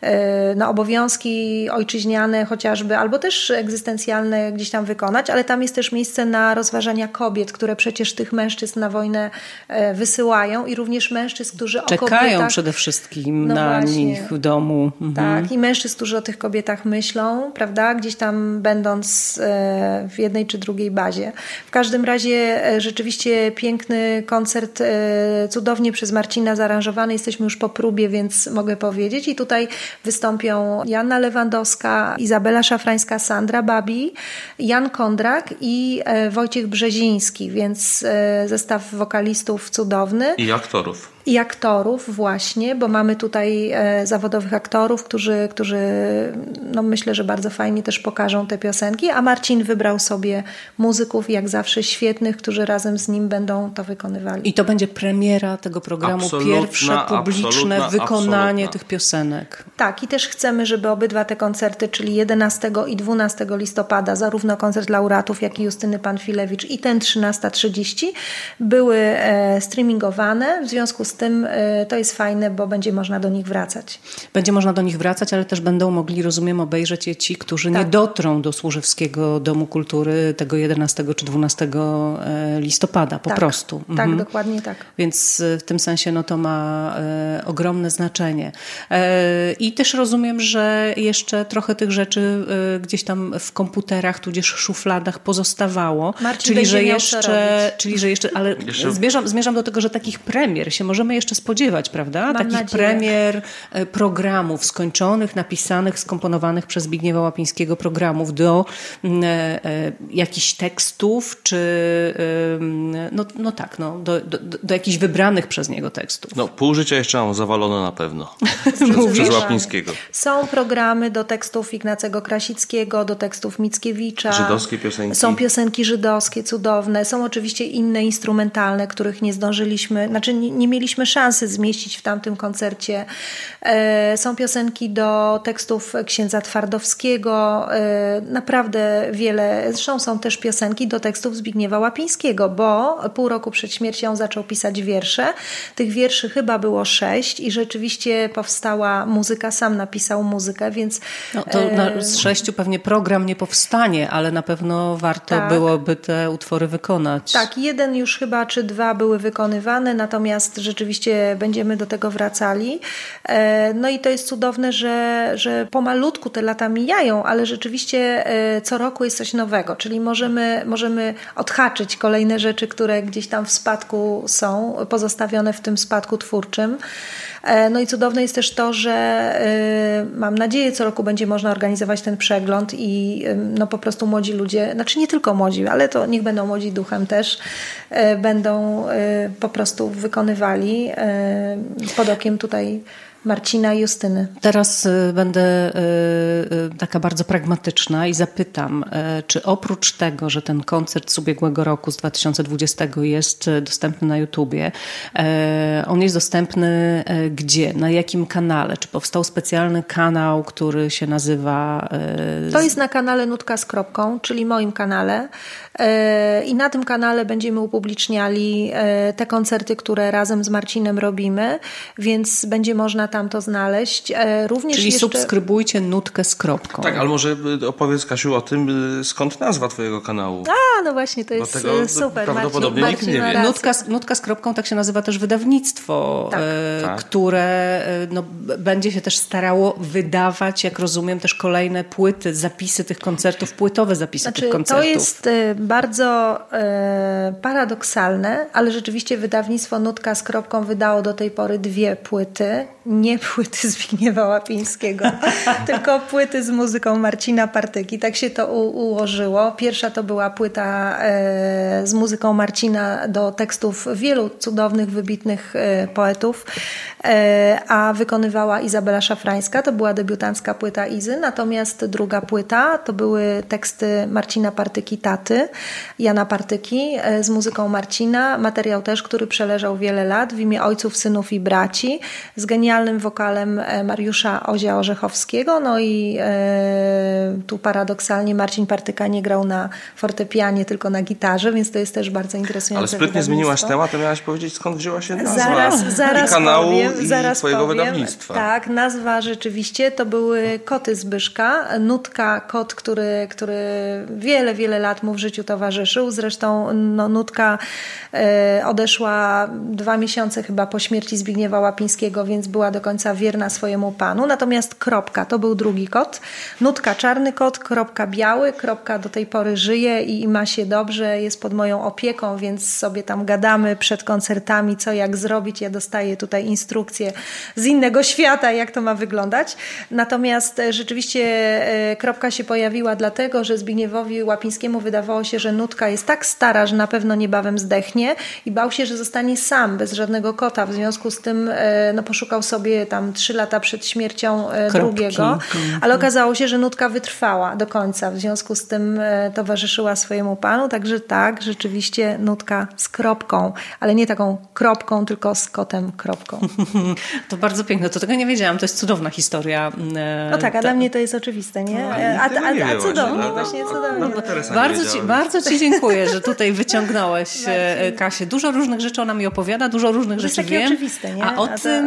obowiązki ojczyźniane chociażby, albo też egzystencjalne gdzieś tam wykonać, ale tam jest też miejsce na rozważania kobiet, które przecież tych mężczyzn na wojnę wysyłają i również mężczyzn, którzy czekają o kobietach... przede wszystkim na nich w domu. Tak, i mężczyzn, którzy o tych kobietach myślą, prawda, gdzieś tam będąc w jednej czy drugiej bazie. W każdym razie rzeczywiście piękny koncert, cudownie przez Marcina zaaranżowany. Jesteśmy już po próbie, więc mogę powiedzieć. I tutaj wystąpią Joanna Lewandowska, Izabela Szafrańska, Sandra Babi, Jan Kondrak i Wojciech Brzeziński, więc zestaw wokalistów cudowny. I aktorów właśnie, bo mamy tutaj zawodowych aktorów, którzy myślę, że bardzo fajnie też pokażą te piosenki, a Marcin wybrał sobie muzyków jak zawsze świetnych, którzy razem z nim będą to wykonywali. I to będzie premiera tego programu, pierwsze publiczne wykonanie tych piosenek. Tak, i też chcemy, żeby obydwa te koncerty, czyli 11 i 12 listopada, zarówno koncert laureatów, jak i Justyny Panfilewicz i ten 13:30 były streamingowane. W związku z tym to jest fajne, bo będzie można do nich wracać. Będzie można do nich wracać, ale też będą mogli, rozumiem, obejrzeć je ci, którzy nie dotrą do Służewskiego Domu Kultury tego 11 czy 12 listopada po prostu. Tak, dokładnie tak. Więc w tym sensie to ma ogromne znaczenie. I też rozumiem, że jeszcze trochę tych rzeczy gdzieś tam w komputerach, tudzież szufladach pozostawało. Marcin czyli że jeszcze, ale zmierzam do tego, że takich premier się możemy możemy jeszcze spodziewać, prawda? Takich premier programów skończonych, napisanych, skomponowanych przez Zbigniewa Łapińskiego programów do jakichś tekstów, czy do jakichś wybranych przez niego tekstów. No, pół życia jeszcze mam zawalone na pewno. Przez Łapińskiego. Są programy do tekstów Ignacego Krasickiego, do tekstów Mickiewicza. Żydowskie piosenki. Są piosenki żydowskie, cudowne. Są oczywiście inne instrumentalne, których nie zdążyliśmy, znaczy nie mieliśmy szansy zmieścić w tamtym koncercie. Są piosenki do tekstów księdza Twardowskiego. Naprawdę wiele. Zresztą są też piosenki do tekstów Zbigniewa Łapińskiego, bo pół roku przed śmiercią zaczął pisać wiersze. Tych wierszy chyba było 6 i rzeczywiście powstała muzyka. Sam napisał muzykę, więc... No to z 6 pewnie program nie powstanie, ale na pewno warto byłoby te utwory wykonać. Tak, 1 już chyba, czy 2 były wykonywane, natomiast rzeczywiście będziemy do tego wracali. No i to jest cudowne, że pomalutku te lata mijają, ale rzeczywiście co roku jest coś nowego, czyli możemy odhaczyć kolejne rzeczy, które gdzieś tam w spadku są, pozostawione w tym spadku twórczym. No i cudowne jest też to, że mam nadzieję, co roku będzie można organizować ten przegląd i no po prostu młodzi ludzie, znaczy nie tylko młodzi, ale to niech będą młodzi duchem też, będą po prostu wykonywali pod okiem tutaj Marcina i Justyny. Teraz będę taka bardzo pragmatyczna i zapytam, czy oprócz tego, że ten koncert z ubiegłego roku, z 2020 jest dostępny na YouTubie, on jest dostępny gdzie? Na jakim kanale? Czy powstał specjalny kanał, który się nazywa... To jest na kanale Nutka z Kropką, czyli moim kanale. I na tym kanale będziemy upubliczniali te koncerty, które razem z Marcinem robimy, więc będzie można tam to znaleźć. Również czyli jeszcze... subskrybujcie Nutkę z Kropką. Tak, ale może opowiedz, Kasiu, o tym, skąd nazwa twojego kanału. No właśnie, to jest super. Prawdopodobnie nikt nie wie. Nutka z Kropką, tak się nazywa też wydawnictwo, które będzie się też starało wydawać, jak rozumiem, też kolejne płyty, zapisy tych koncertów, płytowe zapisy tych koncertów. To jest bardzo paradoksalne, ale rzeczywiście wydawnictwo Nutka z Kropką wydało do tej pory 2 płyty. Nie płyty Zbigniewa Łapińskiego, tylko płyty z muzyką Marcina Partyki. Tak się to ułożyło. Pierwsza to była płyta z muzyką Marcina do tekstów wielu cudownych, wybitnych poetów, a wykonywała Izabela Szafrańska. To była debiutancka płyta Izy. Natomiast druga płyta to były teksty Marcina Partyki taty, Jana Partyki, z muzyką Marcina. Materiał też, który przeleżał wiele lat w imię ojców, synów i braci, z genialnym wokalem Mariusza Ozia-Orzechowskiego. No i tu paradoksalnie Marcin Partyka nie grał na fortepianie, tylko na gitarze, więc to jest też bardzo interesujące. Ale sprytnie zmieniłaś temat, to miałaś powiedzieć, skąd wzięła się nazwa zaraz i kanału powiem, i twojego wydawnictwa. Tak, nazwa rzeczywiście to były koty Zbyszka. Nutka, kot, który wiele, wiele lat mu w życiu towarzyszył. Zresztą Nutka odeszła 2 miesiące chyba po śmierci Zbigniewa Łapińskiego, więc była do końca wierna swojemu panu. Natomiast Kropka to był drugi kot. Nutka czarny kot, Kropka biały. Kropka do tej pory żyje i ma się dobrze, jest pod moją opieką, więc sobie tam gadamy przed koncertami, co jak zrobić. Ja dostaję tutaj instrukcje z innego świata, jak to ma wyglądać. Natomiast rzeczywiście Kropka się pojawiła dlatego, że Zbigniewowi Łapińskiemu wydawało się, że Nutka jest tak stara, że na pewno niebawem zdechnie i bał się, że zostanie sam, bez żadnego kota. W związku z tym poszukał sobie tam 3 lata przed śmiercią drugiego, ale okazało się, że Nutka wytrwała do końca. W związku z tym towarzyszyła swojemu panu, także tak, rzeczywiście Nutka z Kropką, ale nie taką kropką, tylko z kotem Kropką. To bardzo piękne, to tego nie wiedziałam, to jest cudowna historia. No tak, a dla mnie to jest oczywiste, nie? A cudownie, właśnie cudownie. Bardzo Ci dziękuję, że tutaj wyciągnąłeś Kasię. Dużo różnych rzeczy ona mi opowiada, dużo różnych rzeczy wiem. Oczywiste, nie? A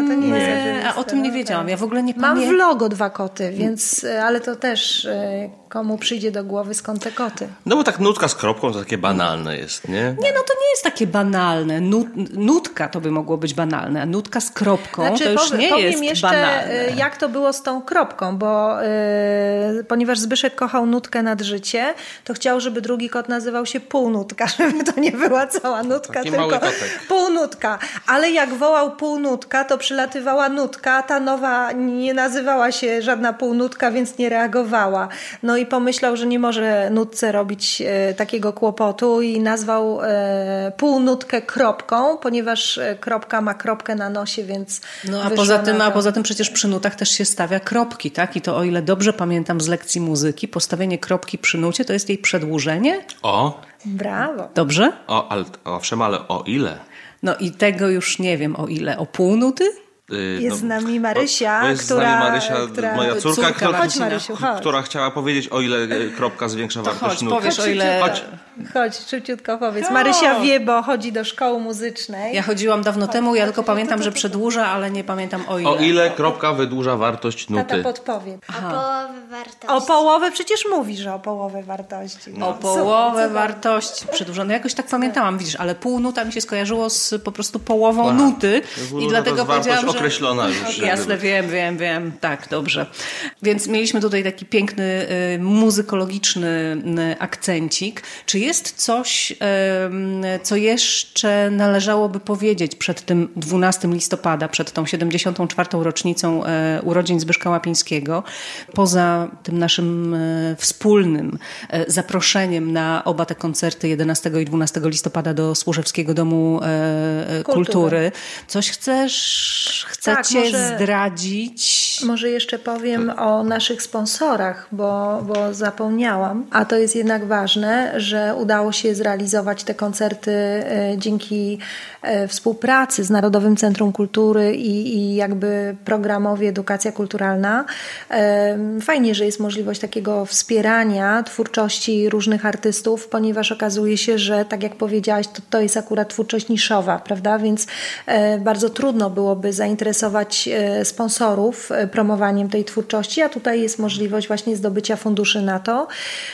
o tym nie wiedziałam. Ja w ogóle nie pamiętam. Mam w logo 2 koty, więc, ale to też Komu przyjdzie do głowy, skąd te koty? No bo tak nutka z kropką to takie banalne jest, nie? Nie, no to nie jest takie banalne. Nutka to by mogło być banalne, a nutka z kropką znaczy, to już nie jest jeszcze, banalne. Jak to było z tą kropką, bo ponieważ Zbyszek kochał nutkę nad życie, to chciał, żeby drugi kot nazywał się Półnutka, żeby to nie była cała nutka, taki tylko półnutka. Ale jak wołał półnutka, to przylatywała nutka, ta nowa nie nazywała się żadna półnutka, więc nie reagowała. No i pomyślał, że nie może nutce robić takiego kłopotu i nazwał półnutkę kropką, ponieważ kropka ma kropkę na nosie, więc no a poza tym przecież przy nutach też się stawia kropki, tak? I to o ile dobrze pamiętam z lekcji muzyki, postawienie kropki przy nucie to jest jej przedłużenie. O! Brawo. Dobrze? Owszem, ale o ile? No i tego już nie wiem o ile. O pół nuty? Jest z nami Marysia, jest z nami Marysia, moja córka, chodź, Marysiu, chodź. która chciała powiedzieć, o ile kropka zwiększa wartość nuty. Powiesz, o ile... Chodź, szybciutko powiedz. Marysia wie, bo chodzi do szkoły muzycznej. Ja chodziłam dawno temu, ja tylko pamiętam, że przedłuża, ale nie pamiętam o ile. O ile kropka wydłuża wartość nuty. Tata podpowie. O połowę wartości. O połowę, przecież mówisz, że o połowę wartości. No. O połowę wartości przedłużone. Jakoś tak pamiętałam, widzisz, ale pół nuta mi się skojarzyło z po prostu połową nuty. I dlatego powiedziałam, że... określona już. Jasne, wiem. Tak, dobrze. Więc mieliśmy tutaj taki piękny muzykologiczny akcencik. Czy jest coś, co jeszcze należałoby powiedzieć przed tym 12 listopada, przed tą 74. rocznicą urodzin Zbyszka Łapińskiego, poza tym naszym wspólnym zaproszeniem na oba te koncerty 11 i 12 listopada do Służewskiego Domu Kultury. Coś chcecie zdradzić? Może jeszcze powiem o naszych sponsorach, bo zapomniałam. A to jest jednak ważne, że udało się zrealizować te koncerty dzięki współpracy z Narodowym Centrum Kultury i jakby programowi Edukacja Kulturalna. Fajnie, że jest możliwość takiego wspierania twórczości różnych artystów, ponieważ okazuje się, że tak jak powiedziałaś, to jest akurat twórczość niszowa, prawda? Więc bardzo trudno byłoby zainteresować sponsorów promowaniem tej twórczości, a tutaj jest możliwość właśnie zdobycia funduszy na to.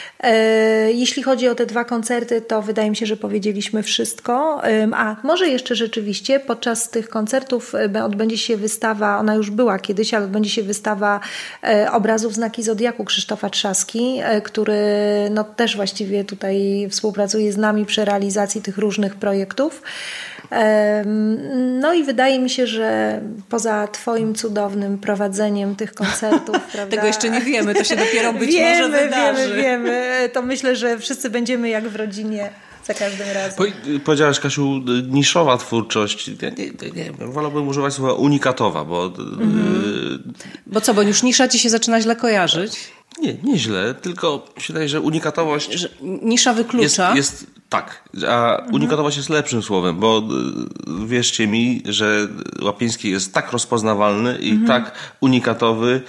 Jeśli chodzi o te dwa koncerty, to wydaje mi się, że powiedzieliśmy wszystko. A może jeszcze rzeczywiście podczas tych koncertów odbędzie się wystawa, ona już była kiedyś, ale odbędzie się wystawa obrazów Znaki Zodiaku Krzysztofa Trzaski, który no, też właściwie tutaj współpracuje z nami przy realizacji tych różnych projektów. No i wydaje mi się, że poza twoim cudownym prowadzeniem tych koncertów, prawda? Tego jeszcze nie wiemy, to się dopiero być może wydarzy. Wiemy. To myślę, że wszyscy będziemy jak w rodzinie za każdym razem. Powiedziałaś, Kasiu, niszowa twórczość. Nie wiem, wolałbym używać słowa unikatowa, bo... Bo co, bo już nisza ci się zaczyna źle kojarzyć? Nie źle, tylko się wydaje, że unikatowość... Że nisza wyklucza? Jest tak, a unikatowość jest lepszym słowem, bo wierzcie mi, że Łapiński jest tak rozpoznawalny i tak unikatowy,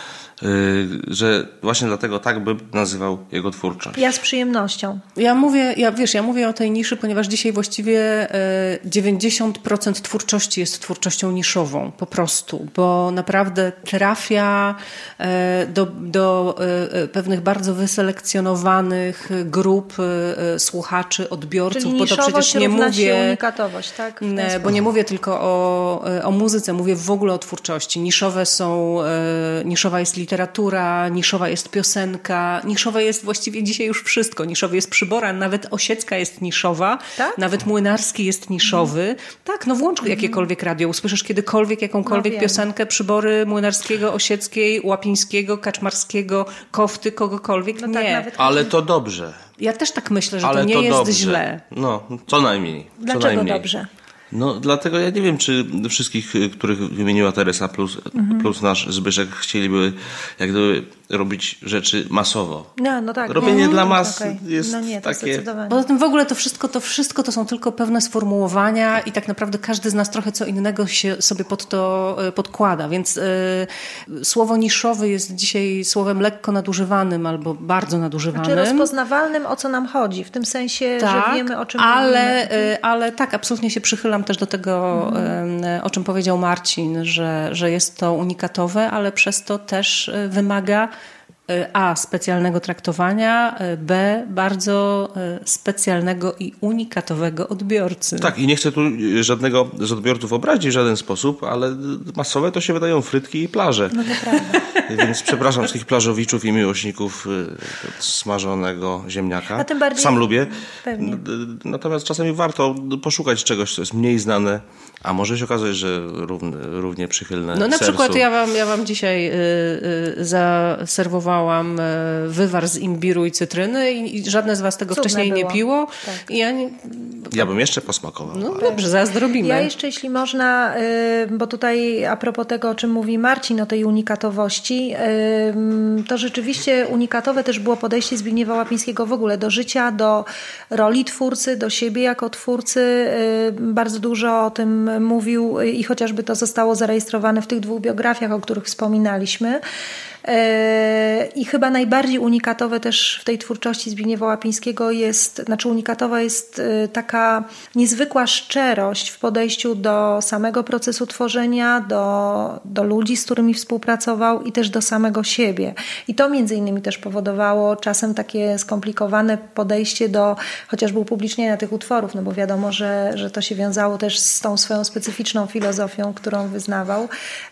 że właśnie dlatego tak bym nazywał jego twórczość. Ja z przyjemnością. Ja mówię o tej niszy, ponieważ dzisiaj właściwie 90% twórczości jest twórczością niszową, po prostu, bo naprawdę trafia do pewnych bardzo wyselekcjonowanych grup słuchaczy, odbiorców, czyli bo to przecież nie mówię unikatowość, tak? Bo nie mówię tylko o muzyce, mówię w ogóle o twórczości. Niszowa jest literatura, niszowa jest piosenka, niszowe jest właściwie dzisiaj już wszystko. Niszowy jest Przyboran, nawet Osiecka jest niszowa, tak? Nawet Młynarski jest niszowy. Tak, no włącz jakiekolwiek radio, usłyszysz kiedykolwiek jakąkolwiek piosenkę Przybory Młynarskiego, Osieckiej, Łapińskiego, Kaczmarskiego, Kofty, kogokolwiek. No nie. tak, nawet... Ale to dobrze. Ja też tak myślę, że to nie jest dobrze. Źle. No, co najmniej. Dlaczego dobrze? No, dlatego ja nie wiem, czy wszystkich, których wymieniła Teresa plus nasz Zbyszek chcieliby jak gdyby robić rzeczy masowo. No tak. Robienie dla mas jest to takie... Poza tym w ogóle to wszystko to są tylko pewne sformułowania i tak naprawdę każdy z nas trochę co innego się sobie pod to podkłada, więc słowo niszowy jest dzisiaj słowem lekko nadużywanym albo bardzo nadużywanym. Znaczy rozpoznawalnym, o co nam chodzi, w tym sensie, że wiemy, o czym mówimy. Ale tak, absolutnie się przychylam też do tego, o czym powiedział Marcin, że jest to unikatowe, ale przez to też wymaga A, specjalnego traktowania, B, bardzo specjalnego i unikatowego odbiorcy. Tak, i nie chcę tu żadnego z odbiorców obrazić w żaden sposób, ale masowe to się wydają frytki i plaże. No to prawda. Więc przepraszam wszystkich plażowiczów i miłośników smażonego ziemniaka. A tym bardziej... Sam lubię. Pewnie. Natomiast czasami warto poszukać czegoś, co jest mniej znane, a może się okazać, że równie przychylne No na sercu. przykład ja wam dzisiaj zaserwowałam wywar z imbiru i cytryny i żadne z was tego Cudne wcześniej było. nie piło. Tak. I Ja bym jeszcze posmakował. No dobrze, zazdrobimy. Ja jeszcze, jeśli można, bo tutaj a propos tego, o czym mówi Marcin, o tej unikatowości, to rzeczywiście unikatowe też było podejście Zbigniewa Łapińskiego w ogóle do życia, do roli twórcy, do siebie jako twórcy. Bardzo dużo o tym mówił i chociażby to zostało zarejestrowane w tych 2 biografiach, o których wspominaliśmy. I chyba najbardziej unikatowe też w tej twórczości Zbigniewa Łapińskiego unikatowa jest taka niezwykła szczerość w podejściu do samego procesu tworzenia, do ludzi, z którymi współpracował i też do samego siebie. I to między innymi też powodowało czasem takie skomplikowane podejście do chociażby upublicznienia tych utworów, no bo wiadomo, że to się wiązało też z tą swoją specyficzną filozofią, którą wyznawał,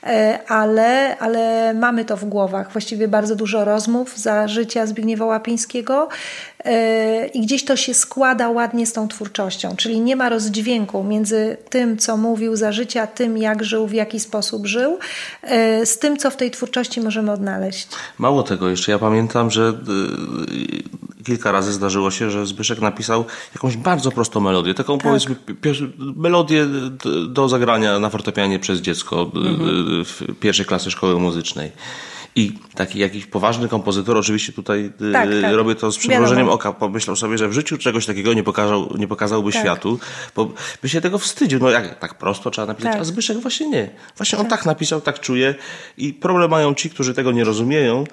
ale mamy to w głowach. Właściwie bardzo dużo rozmów za życia Zbigniewa Łapińskiego i gdzieś to się składa ładnie z tą twórczością, czyli nie ma rozdźwięku między tym, co mówił za życia, tym, jak żył, w jaki sposób żył, z tym, co w tej twórczości możemy odnaleźć. Mało tego jeszcze, ja pamiętam, że kilka razy zdarzyło się, że Zbyszek napisał jakąś bardzo prostą melodię, taką powiedzmy melodię do zagrania na fortepianie przez dziecko w pierwszej klasy szkoły muzycznej. I taki jakiś poważny kompozytor, oczywiście tutaj robię to z przymrużeniem oka, pomyślał sobie, że w życiu czegoś takiego nie pokazałby światu, bo by się tego wstydził. No jak tak prosto trzeba napisać, a Zbyszek właśnie nie. Właśnie on tak napisał, tak czuje i problem mają ci, którzy tego nie rozumieją,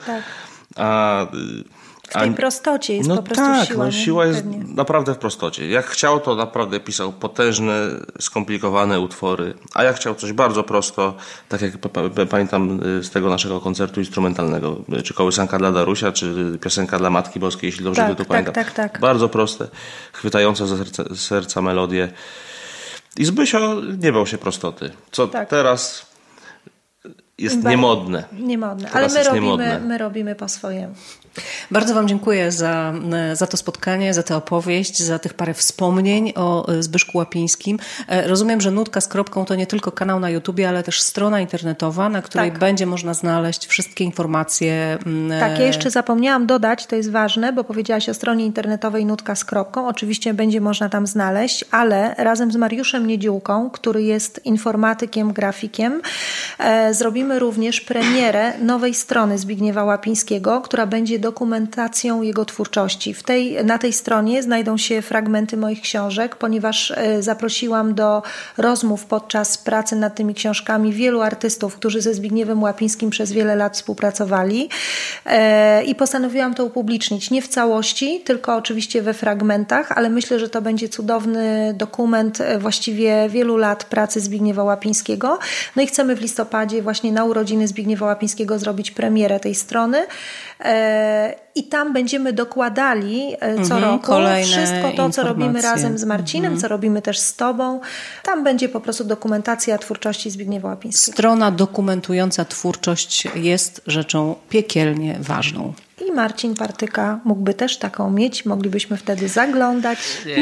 W tej prostocie jest po prostu siła. No siła jest naprawdę w prostocie. Jak chciał, to naprawdę pisał potężne, skomplikowane utwory, a jak chciał coś bardzo prosto, tak jak pamiętam z tego naszego koncertu instrumentalnego, czy Kołysanka dla Darusia, czy Piosenka dla Matki Boskiej, jeśli dobrze tytuł pamiętam. Tak. Bardzo proste, chwytające za serca melodie. I Zbysio nie bał się prostoty, co teraz jest niemodne. Ale my robimy po swojemu. Bardzo wam dziękuję za to spotkanie, za tę opowieść, za tych parę wspomnień o Zbyszku Łapińskim. Rozumiem, że Nutka z kropką to nie tylko kanał na YouTubie, ale też strona internetowa, na której będzie można znaleźć wszystkie informacje. Tak, ja jeszcze zapomniałam dodać, to jest ważne, bo powiedziałaś o stronie internetowej Nutka z kropką. Oczywiście będzie można tam znaleźć, ale razem z Mariuszem Niedziółką, który jest informatykiem, grafikiem, zrobimy również premierę nowej strony Zbigniewa Łapińskiego, która będzie dokumentacją jego twórczości. Na tej stronie znajdą się fragmenty moich książek, ponieważ zaprosiłam do rozmów podczas pracy nad tymi książkami wielu artystów, którzy ze Zbigniewem Łapińskim przez wiele lat współpracowali i postanowiłam to upublicznić. Nie w całości, tylko oczywiście we fragmentach, ale myślę, że to będzie cudowny dokument właściwie wielu lat pracy Zbigniewa Łapińskiego. No i chcemy w listopadzie właśnie na urodziny Zbigniewa Łapińskiego zrobić premierę tej strony. I tam będziemy dokładali co roku wszystko to, co robimy razem z Marcinem, co robimy też z tobą. Tam będzie po prostu dokumentacja twórczości Zbigniewa Łapińskiego. Strona dokumentująca twórczość jest rzeczą piekielnie ważną. I Marcin Partyka mógłby też taką mieć. Moglibyśmy wtedy zaglądać.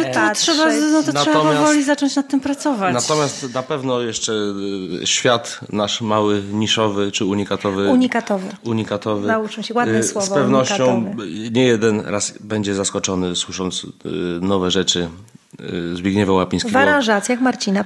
Trzeba powoli zacząć nad tym pracować. Natomiast na pewno jeszcze świat nasz mały, niszowy czy unikatowy. Nauczmy się, ładne słowo. Z pewnością nie jeden raz będzie zaskoczony, słysząc nowe rzeczy Zbigniewa Łapińskiego. W aranżacjach Marcina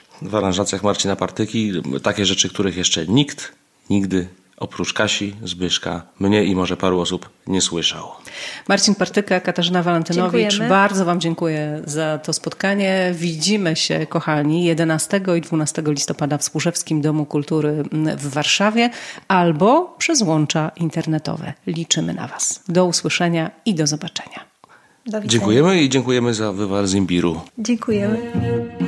Partyki. Takie rzeczy, których jeszcze nikt nigdy oprócz Kasi, Zbyszka, mnie i może paru osób nie słyszał. Marcin Partyka, Katarzyna Walentynowicz. Dziękujemy. Bardzo wam dziękuję za to spotkanie. Widzimy się, kochani, 11 i 12 listopada w Służewskim Domu Kultury w Warszawie albo przez łącza internetowe. Liczymy na was. Do usłyszenia i do zobaczenia. Do widzenia. Dziękujemy i dziękujemy za wywar z imbiru. Dziękujemy.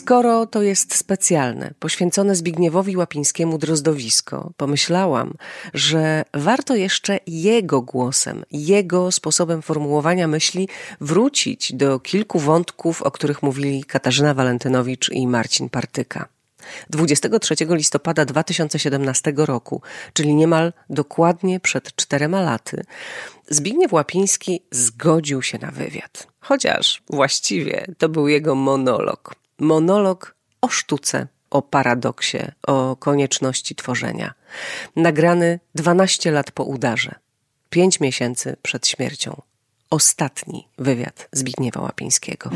Skoro to jest specjalne, poświęcone Zbigniewowi Łapińskiemu drozdowisko, pomyślałam, że warto jeszcze jego głosem, jego sposobem formułowania myśli wrócić do kilku wątków, o których mówili Katarzyna Walentynowicz i Marcin Partyka. 23 listopada 2017 roku, czyli niemal dokładnie przed 4 laty, Zbigniew Łapiński zgodził się na wywiad. Chociaż właściwie to był jego monolog. Monolog o sztuce, o paradoksie, o konieczności tworzenia. Nagrany 12 lat po udarze, 5 miesięcy przed śmiercią. Ostatni wywiad Zbigniewa Łapińskiego.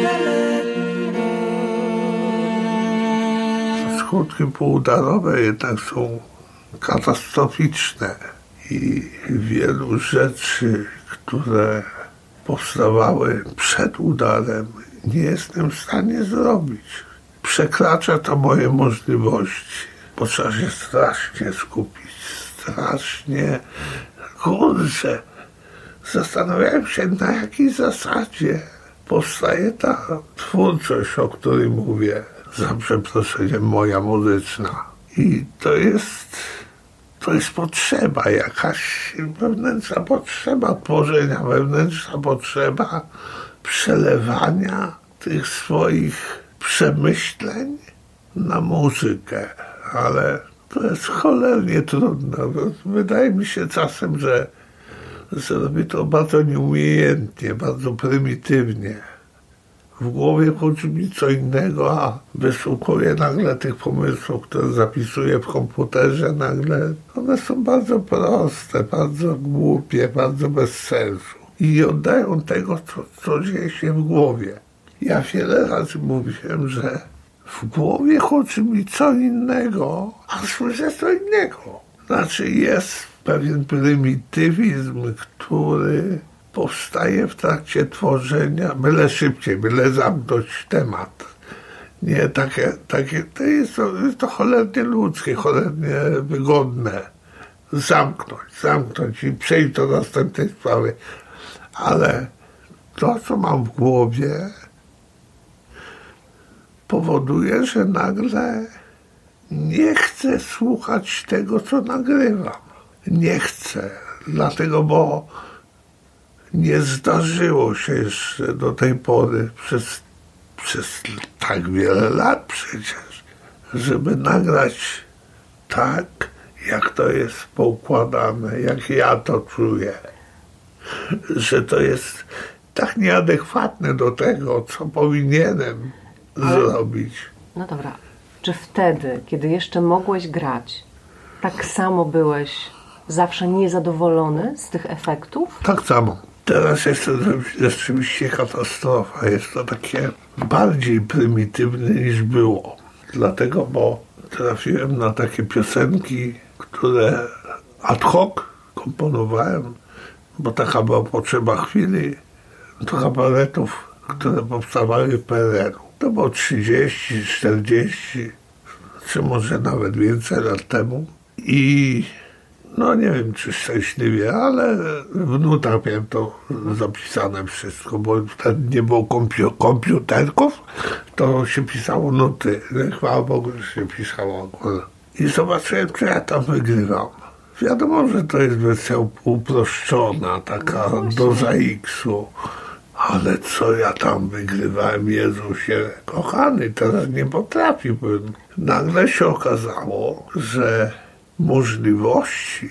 Skutki poudarowe jednak są katastroficzne i wielu rzeczy, które powstawały przed udarem, nie jestem w stanie zrobić. Przekracza to moje możliwości, bo trzeba się strasznie skupić, strasznie. Kurczę, zastanawiałem się, na jakiej zasadzie powstaje ta twórczość, o której mówię, za przeproszeniem, moja muzyczna. I to jest potrzeba, jakaś wewnętrzna potrzeba tworzenia, wewnętrzna potrzeba przelewania tych swoich przemyśleń na muzykę. Ale to jest cholernie trudne. Wydaje mi się czasem, że robię to bardzo nieumiejętnie, bardzo prymitywnie. W głowie chodzi mi co innego, a wysłuchuję nagle tych pomysłów, które zapisuję w komputerze, nagle one są bardzo proste, bardzo głupie, bardzo bez sensu. I nie oddają tego, co dzieje się w głowie. Ja wiele razy mówiłem, że w głowie chodzi mi co innego, a słyszę co innego. Znaczy jest pewien prymitywizm, który powstaje w trakcie tworzenia, byle szybciej, byle zamknąć temat. Nie, to jest to cholernie ludzkie, cholernie wygodne. Zamknąć i przejść do następnej sprawy. Ale to, co mam w głowie, powoduje, że nagle nie chcę słuchać tego, co nagrywam. Nie chcę, dlatego, bo nie zdarzyło się jeszcze do tej pory przez tak wiele lat przecież, żeby nagrać tak, jak to jest poukładane, jak ja to czuję. Że to jest tak nieadekwatne do tego, co powinienem zrobić. No dobra, czy wtedy, kiedy jeszcze mogłeś grać, tak samo byłeś zawsze niezadowolony z tych efektów? Tak samo. Teraz jest to rzeczywiście katastrofa. Jest to takie bardziej prymitywne niż było. Dlatego, bo trafiłem na takie piosenki, które ad hoc komponowałem, bo taka była potrzeba chwili, do kabaretów, które powstawały w PRL-u. To było 30, 40, czy może nawet więcej lat temu. I no nie wiem, czy szczęśliwie, ale w nutach miałem to zapisane wszystko, bo wtedy nie było komputerków, to się pisało nuty. Chwała Bogu, że się pisało. I zobaczyłem, co ja tam wygrywam. Wiadomo, że to jest wersja uproszczona, taka do ZX-u. Ale co ja tam wygrywałem, Jezusie kochany, teraz nie potrafiłbym. Nagle się okazało, że możliwości,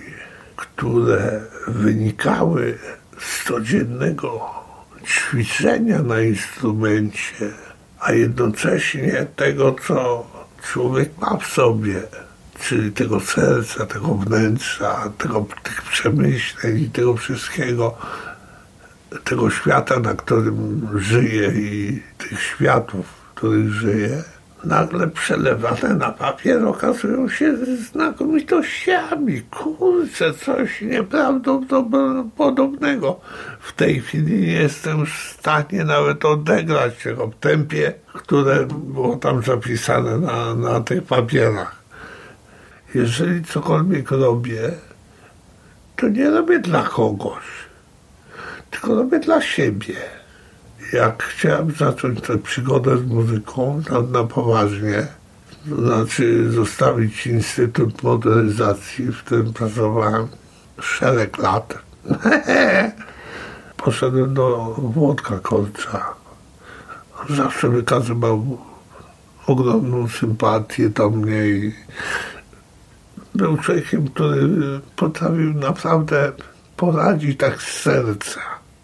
które wynikały z codziennego ćwiczenia na instrumencie, a jednocześnie tego, co człowiek ma w sobie, czyli tego serca, tego wnętrza, tych przemyśleń i tego wszystkiego, tego świata, na którym żyje i tych światów, w których żyje, nagle przelewane na papier okazują się znakomitościami. Kurczę, coś nieprawdopodobnego. W tej chwili nie jestem w stanie nawet odegrać tego w tempie, które było tam zapisane na tych papierach. Jeżeli cokolwiek robię, to nie robię dla kogoś, tylko robię dla siebie. jak chciałem zacząć tę przygodę z muzyką na poważnie, to znaczy zostawić Instytut Modernizacji, w którym pracowałem szereg lat, poszedłem do Włodka Korcza. Zawsze wykazywał ogromną sympatię do mnie i był człowiekiem, który potrafił naprawdę poradzić tak z serca.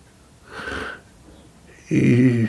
I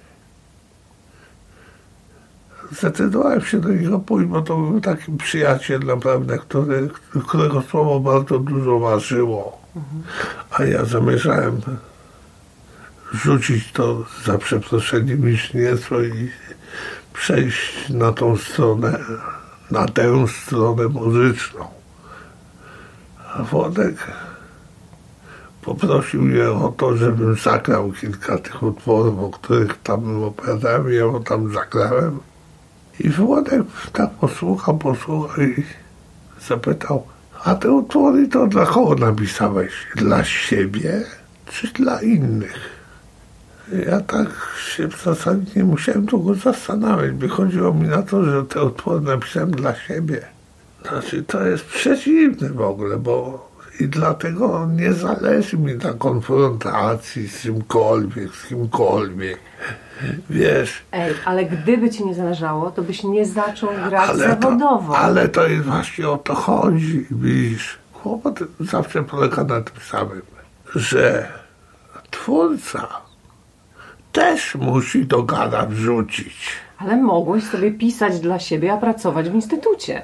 zdecydowałem się do niego pójść, bo to był taki przyjaciel naprawdę, którego słowo bardzo dużo ważyło. A ja zamierzałem rzucić to za przeproszeniem istnieństwo i przejść na tą stronę, na tę stronę muzyczną. A Włodek poprosił mnie o to, żebym zagrał kilka tych utworów, o których tam opowiadałem, ja go tam zagrałem. I Włodek tak posłuchał i zapytał, a te utwory to dla kogo napisałeś? Dla siebie czy dla innych? Ja tak się w zasadzie nie musiałem długo zastanawiać, by chodziło mi na to, że te utwory napisałem dla siebie. Znaczy to jest przeciwne w ogóle, bo i dlatego nie zależy mi na konfrontacji z kimkolwiek. Wiesz. Ej, ale gdyby ci nie zależało, to byś nie zaczął grać zawodowo. Ale to jest właśnie o to chodzi, widzisz. Kłopot zawsze polega na tym samym, że twórca też musi do gada wrzucić. Ale mogłeś sobie pisać dla siebie, a pracować w instytucie.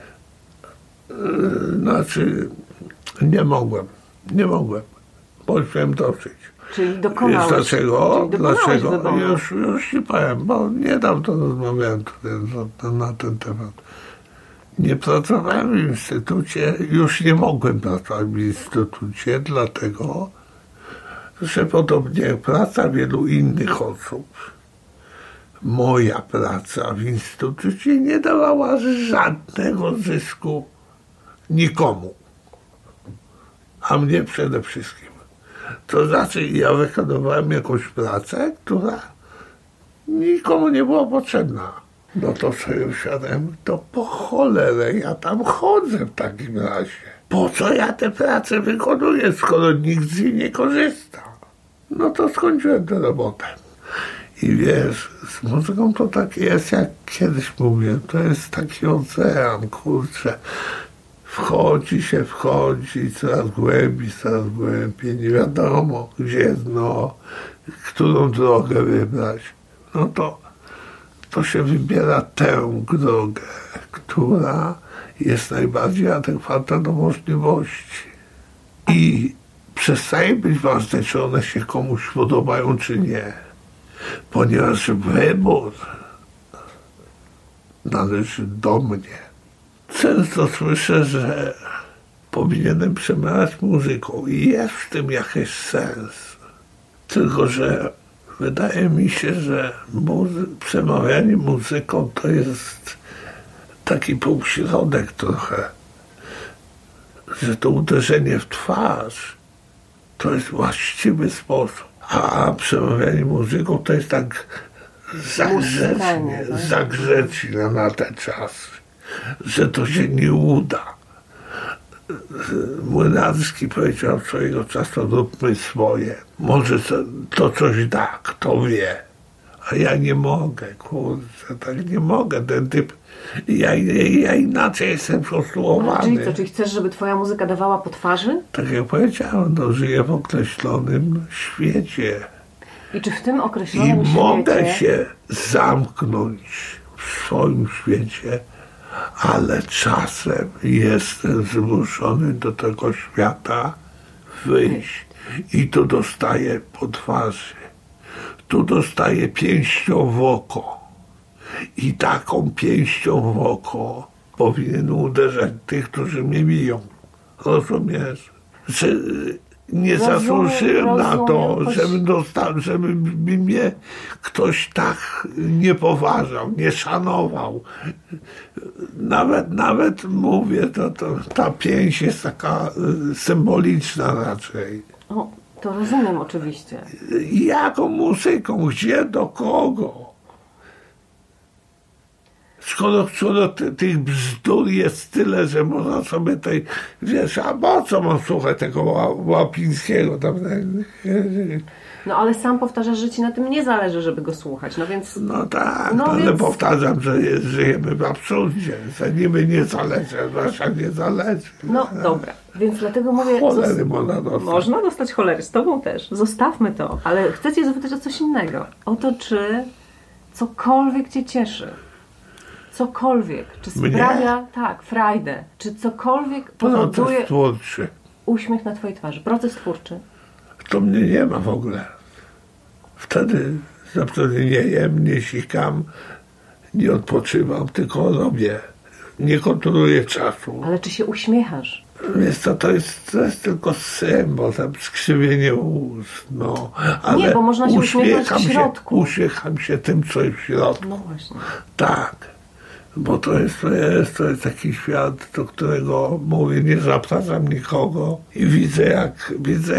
Znaczy, nie mogłem, bo już miałem dosyć. Czyli dokonałeś. Dlaczego? Wyboru. Już ci powiem, bo niedawno rozmawiałem tutaj na ten temat. Nie pracowałem w instytucie, już nie mogłem pracować w instytucie, dlatego, że podobnie jak praca wielu innych osób, moja praca w instytucie nie dawała żadnego zysku nikomu, a mnie przede wszystkim. To znaczy, ja wykonywałem jakąś pracę, która nikomu nie była potrzebna. No to sobie uświadomiłem, to po cholerę ja tam chodzę w takim razie. Po co ja tę pracę wykonuję, skoro nikt z niej nie korzysta? No to skończyłem tę robotę. I wiesz, z muzyką to tak jest, jak kiedyś mówię, to jest taki ocean, kurczę. Wchodzi, coraz głębiej, nie wiadomo, gdzie dno, którą drogę wybrać. No to się wybiera tę drogę, która jest najbardziej adekwatna do możliwości. I przestaje być ważne, czy one się komuś podobają, czy nie. Ponieważ wybór należy do mnie. Często słyszę, że powinienem przemawiać muzyką i jest w tym jakiś sens. Tylko że wydaje mi się, że przemawianie muzyką to jest taki półśrodek trochę. Że to uderzenie w twarz to jest właściwy sposób. A przemawianie muzyką to jest tak zagrzecznie na ten czas, że to się nie uda. Młynarski powiedział swojego czasu, róbmy swoje. Może to coś da, kto wie. A ja nie mogę, kurczę, tak nie mogę. Ten typ, ja inaczej jestem konstruowany. Czyli co, czyli chcesz, żeby twoja muzyka dawała po twarzy? Tak jak powiedziałem, żyję w określonym świecie. I czy w tym określonym świecie... I mogę się zamknąć w swoim świecie, ale czasem jestem zmuszony do tego świata wyjść. I tu dostaję po twarzy. Tu dostaję pięścią w oko. I taką pięścią w oko powinien uderzać tych, którzy mnie biją. Rozumiesz? Że nie zasłużyłem na to, żeby mnie ktoś tak nie poważał, nie szanował. Nawet mówię, ta pięść jest taka symboliczna raczej. To rozumiem oczywiście. Jaką muzyką? Gdzie? Do kogo? Skoro tych bzdur jest tyle, że można sobie tej, wiesz, a po co mam słuchać tego Łapińskiego? No ale sam powtarzasz, że ci na tym nie zależy, żeby go słuchać, no więc... No tak, ale więc... powtarzam, że żyjemy w absurdzie, że niby nie zależy, nasza nie zależy. No dobra, więc dlatego mówię... Cholery można dostać. Można dostać cholery, z tobą też. Zostawmy to, ale chcę cię zapytać o coś innego. O to, czy cokolwiek cię cieszy. Cokolwiek. Czy sprawia, tak, frajdę. Czy cokolwiek powoduje uśmiech na twojej twarzy. Proces twórczy. To mnie nie ma w ogóle. Wtedy absolutnie nie jem, nie sikam, nie odpoczywam, tylko robię. Nie kontroluję czasu. Ale czy się uśmiechasz? Wiesz co, to jest tylko symbol, tam skrzywienie ust, no. Ale nie, bo można się uśmiechać w środku. Uśmiecham się tym, co jest w środku. No właśnie. Tak. Bo to jest taki świat, do którego mówię, nie zapraszam nikogo i widzę jak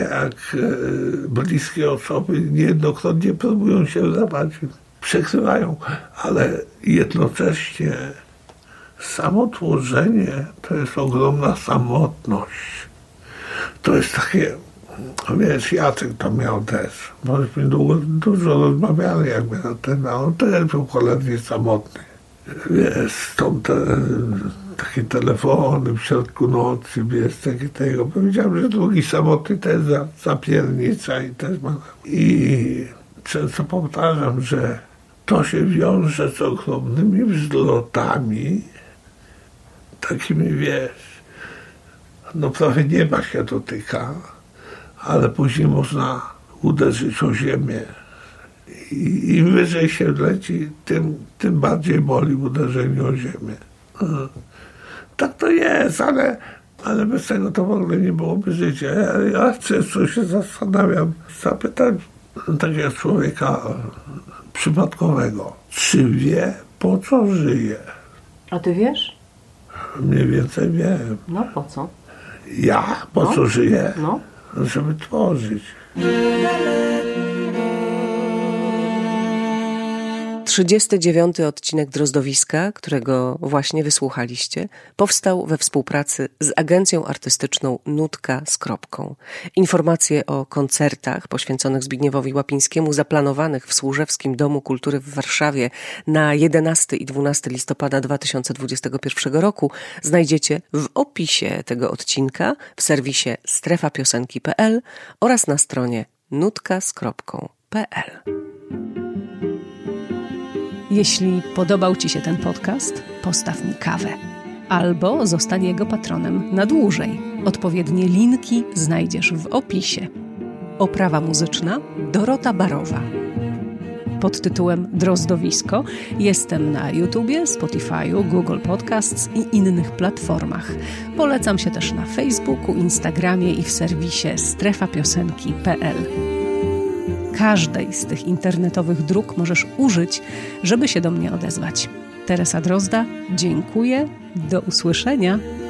bliskie osoby niejednokrotnie próbują się wdawać, przekrywają, ale jednocześnie samo tworzenie to jest ogromna samotność. To jest takie, wiesz, Jacek to miał też, bo myśmy dużo rozmawiali jakby na ten, a on też był cholernie samotny. Wiesz, stąd takie telefony w środku nocy, wiesz, tego. Powiedziałem, że drugi samotny też zapiernicza i też ma. I często powtarzam, że to się wiąże z ogromnymi wzlotami, takimi, wiesz, no prawie nieba się dotyka, ale później można uderzyć o ziemię. I im wyżej się leci, tym bardziej boli uderzenie o ziemię. Tak to jest, ale bez tego to w ogóle nie byłoby życia. Ja często się zastanawiam, zapytać takiego człowieka przypadkowego, czy wie, po co żyje. A ty wiesz? Mniej więcej wiem. No po co? Ja po co żyję? No. Żeby tworzyć. 39. odcinek Drozdowiska, którego właśnie wysłuchaliście, powstał we współpracy z agencją artystyczną Nutka z Kropką. Informacje o koncertach poświęconych Zbigniewowi Łapińskiemu zaplanowanych w Służewskim Domu Kultury w Warszawie na 11 i 12 listopada 2021 roku znajdziecie w opisie tego odcinka w serwisie strefapiosenki.pl oraz na stronie nutkazkropką.pl. Jeśli podobał Ci się ten podcast, postaw mi kawę. Albo zostań jego patronem na dłużej. Odpowiednie linki znajdziesz w opisie. Oprawa muzyczna Dorota Barowa. Pod tytułem Drozdowisko jestem na YouTubie, Spotify'u, Google Podcasts i innych platformach. Polecam się też na Facebooku, Instagramie i w serwisie strefapiosenki.pl. Każdej z tych internetowych dróg możesz użyć, żeby się do mnie odezwać. Teresa Drozda, dziękuję, do usłyszenia.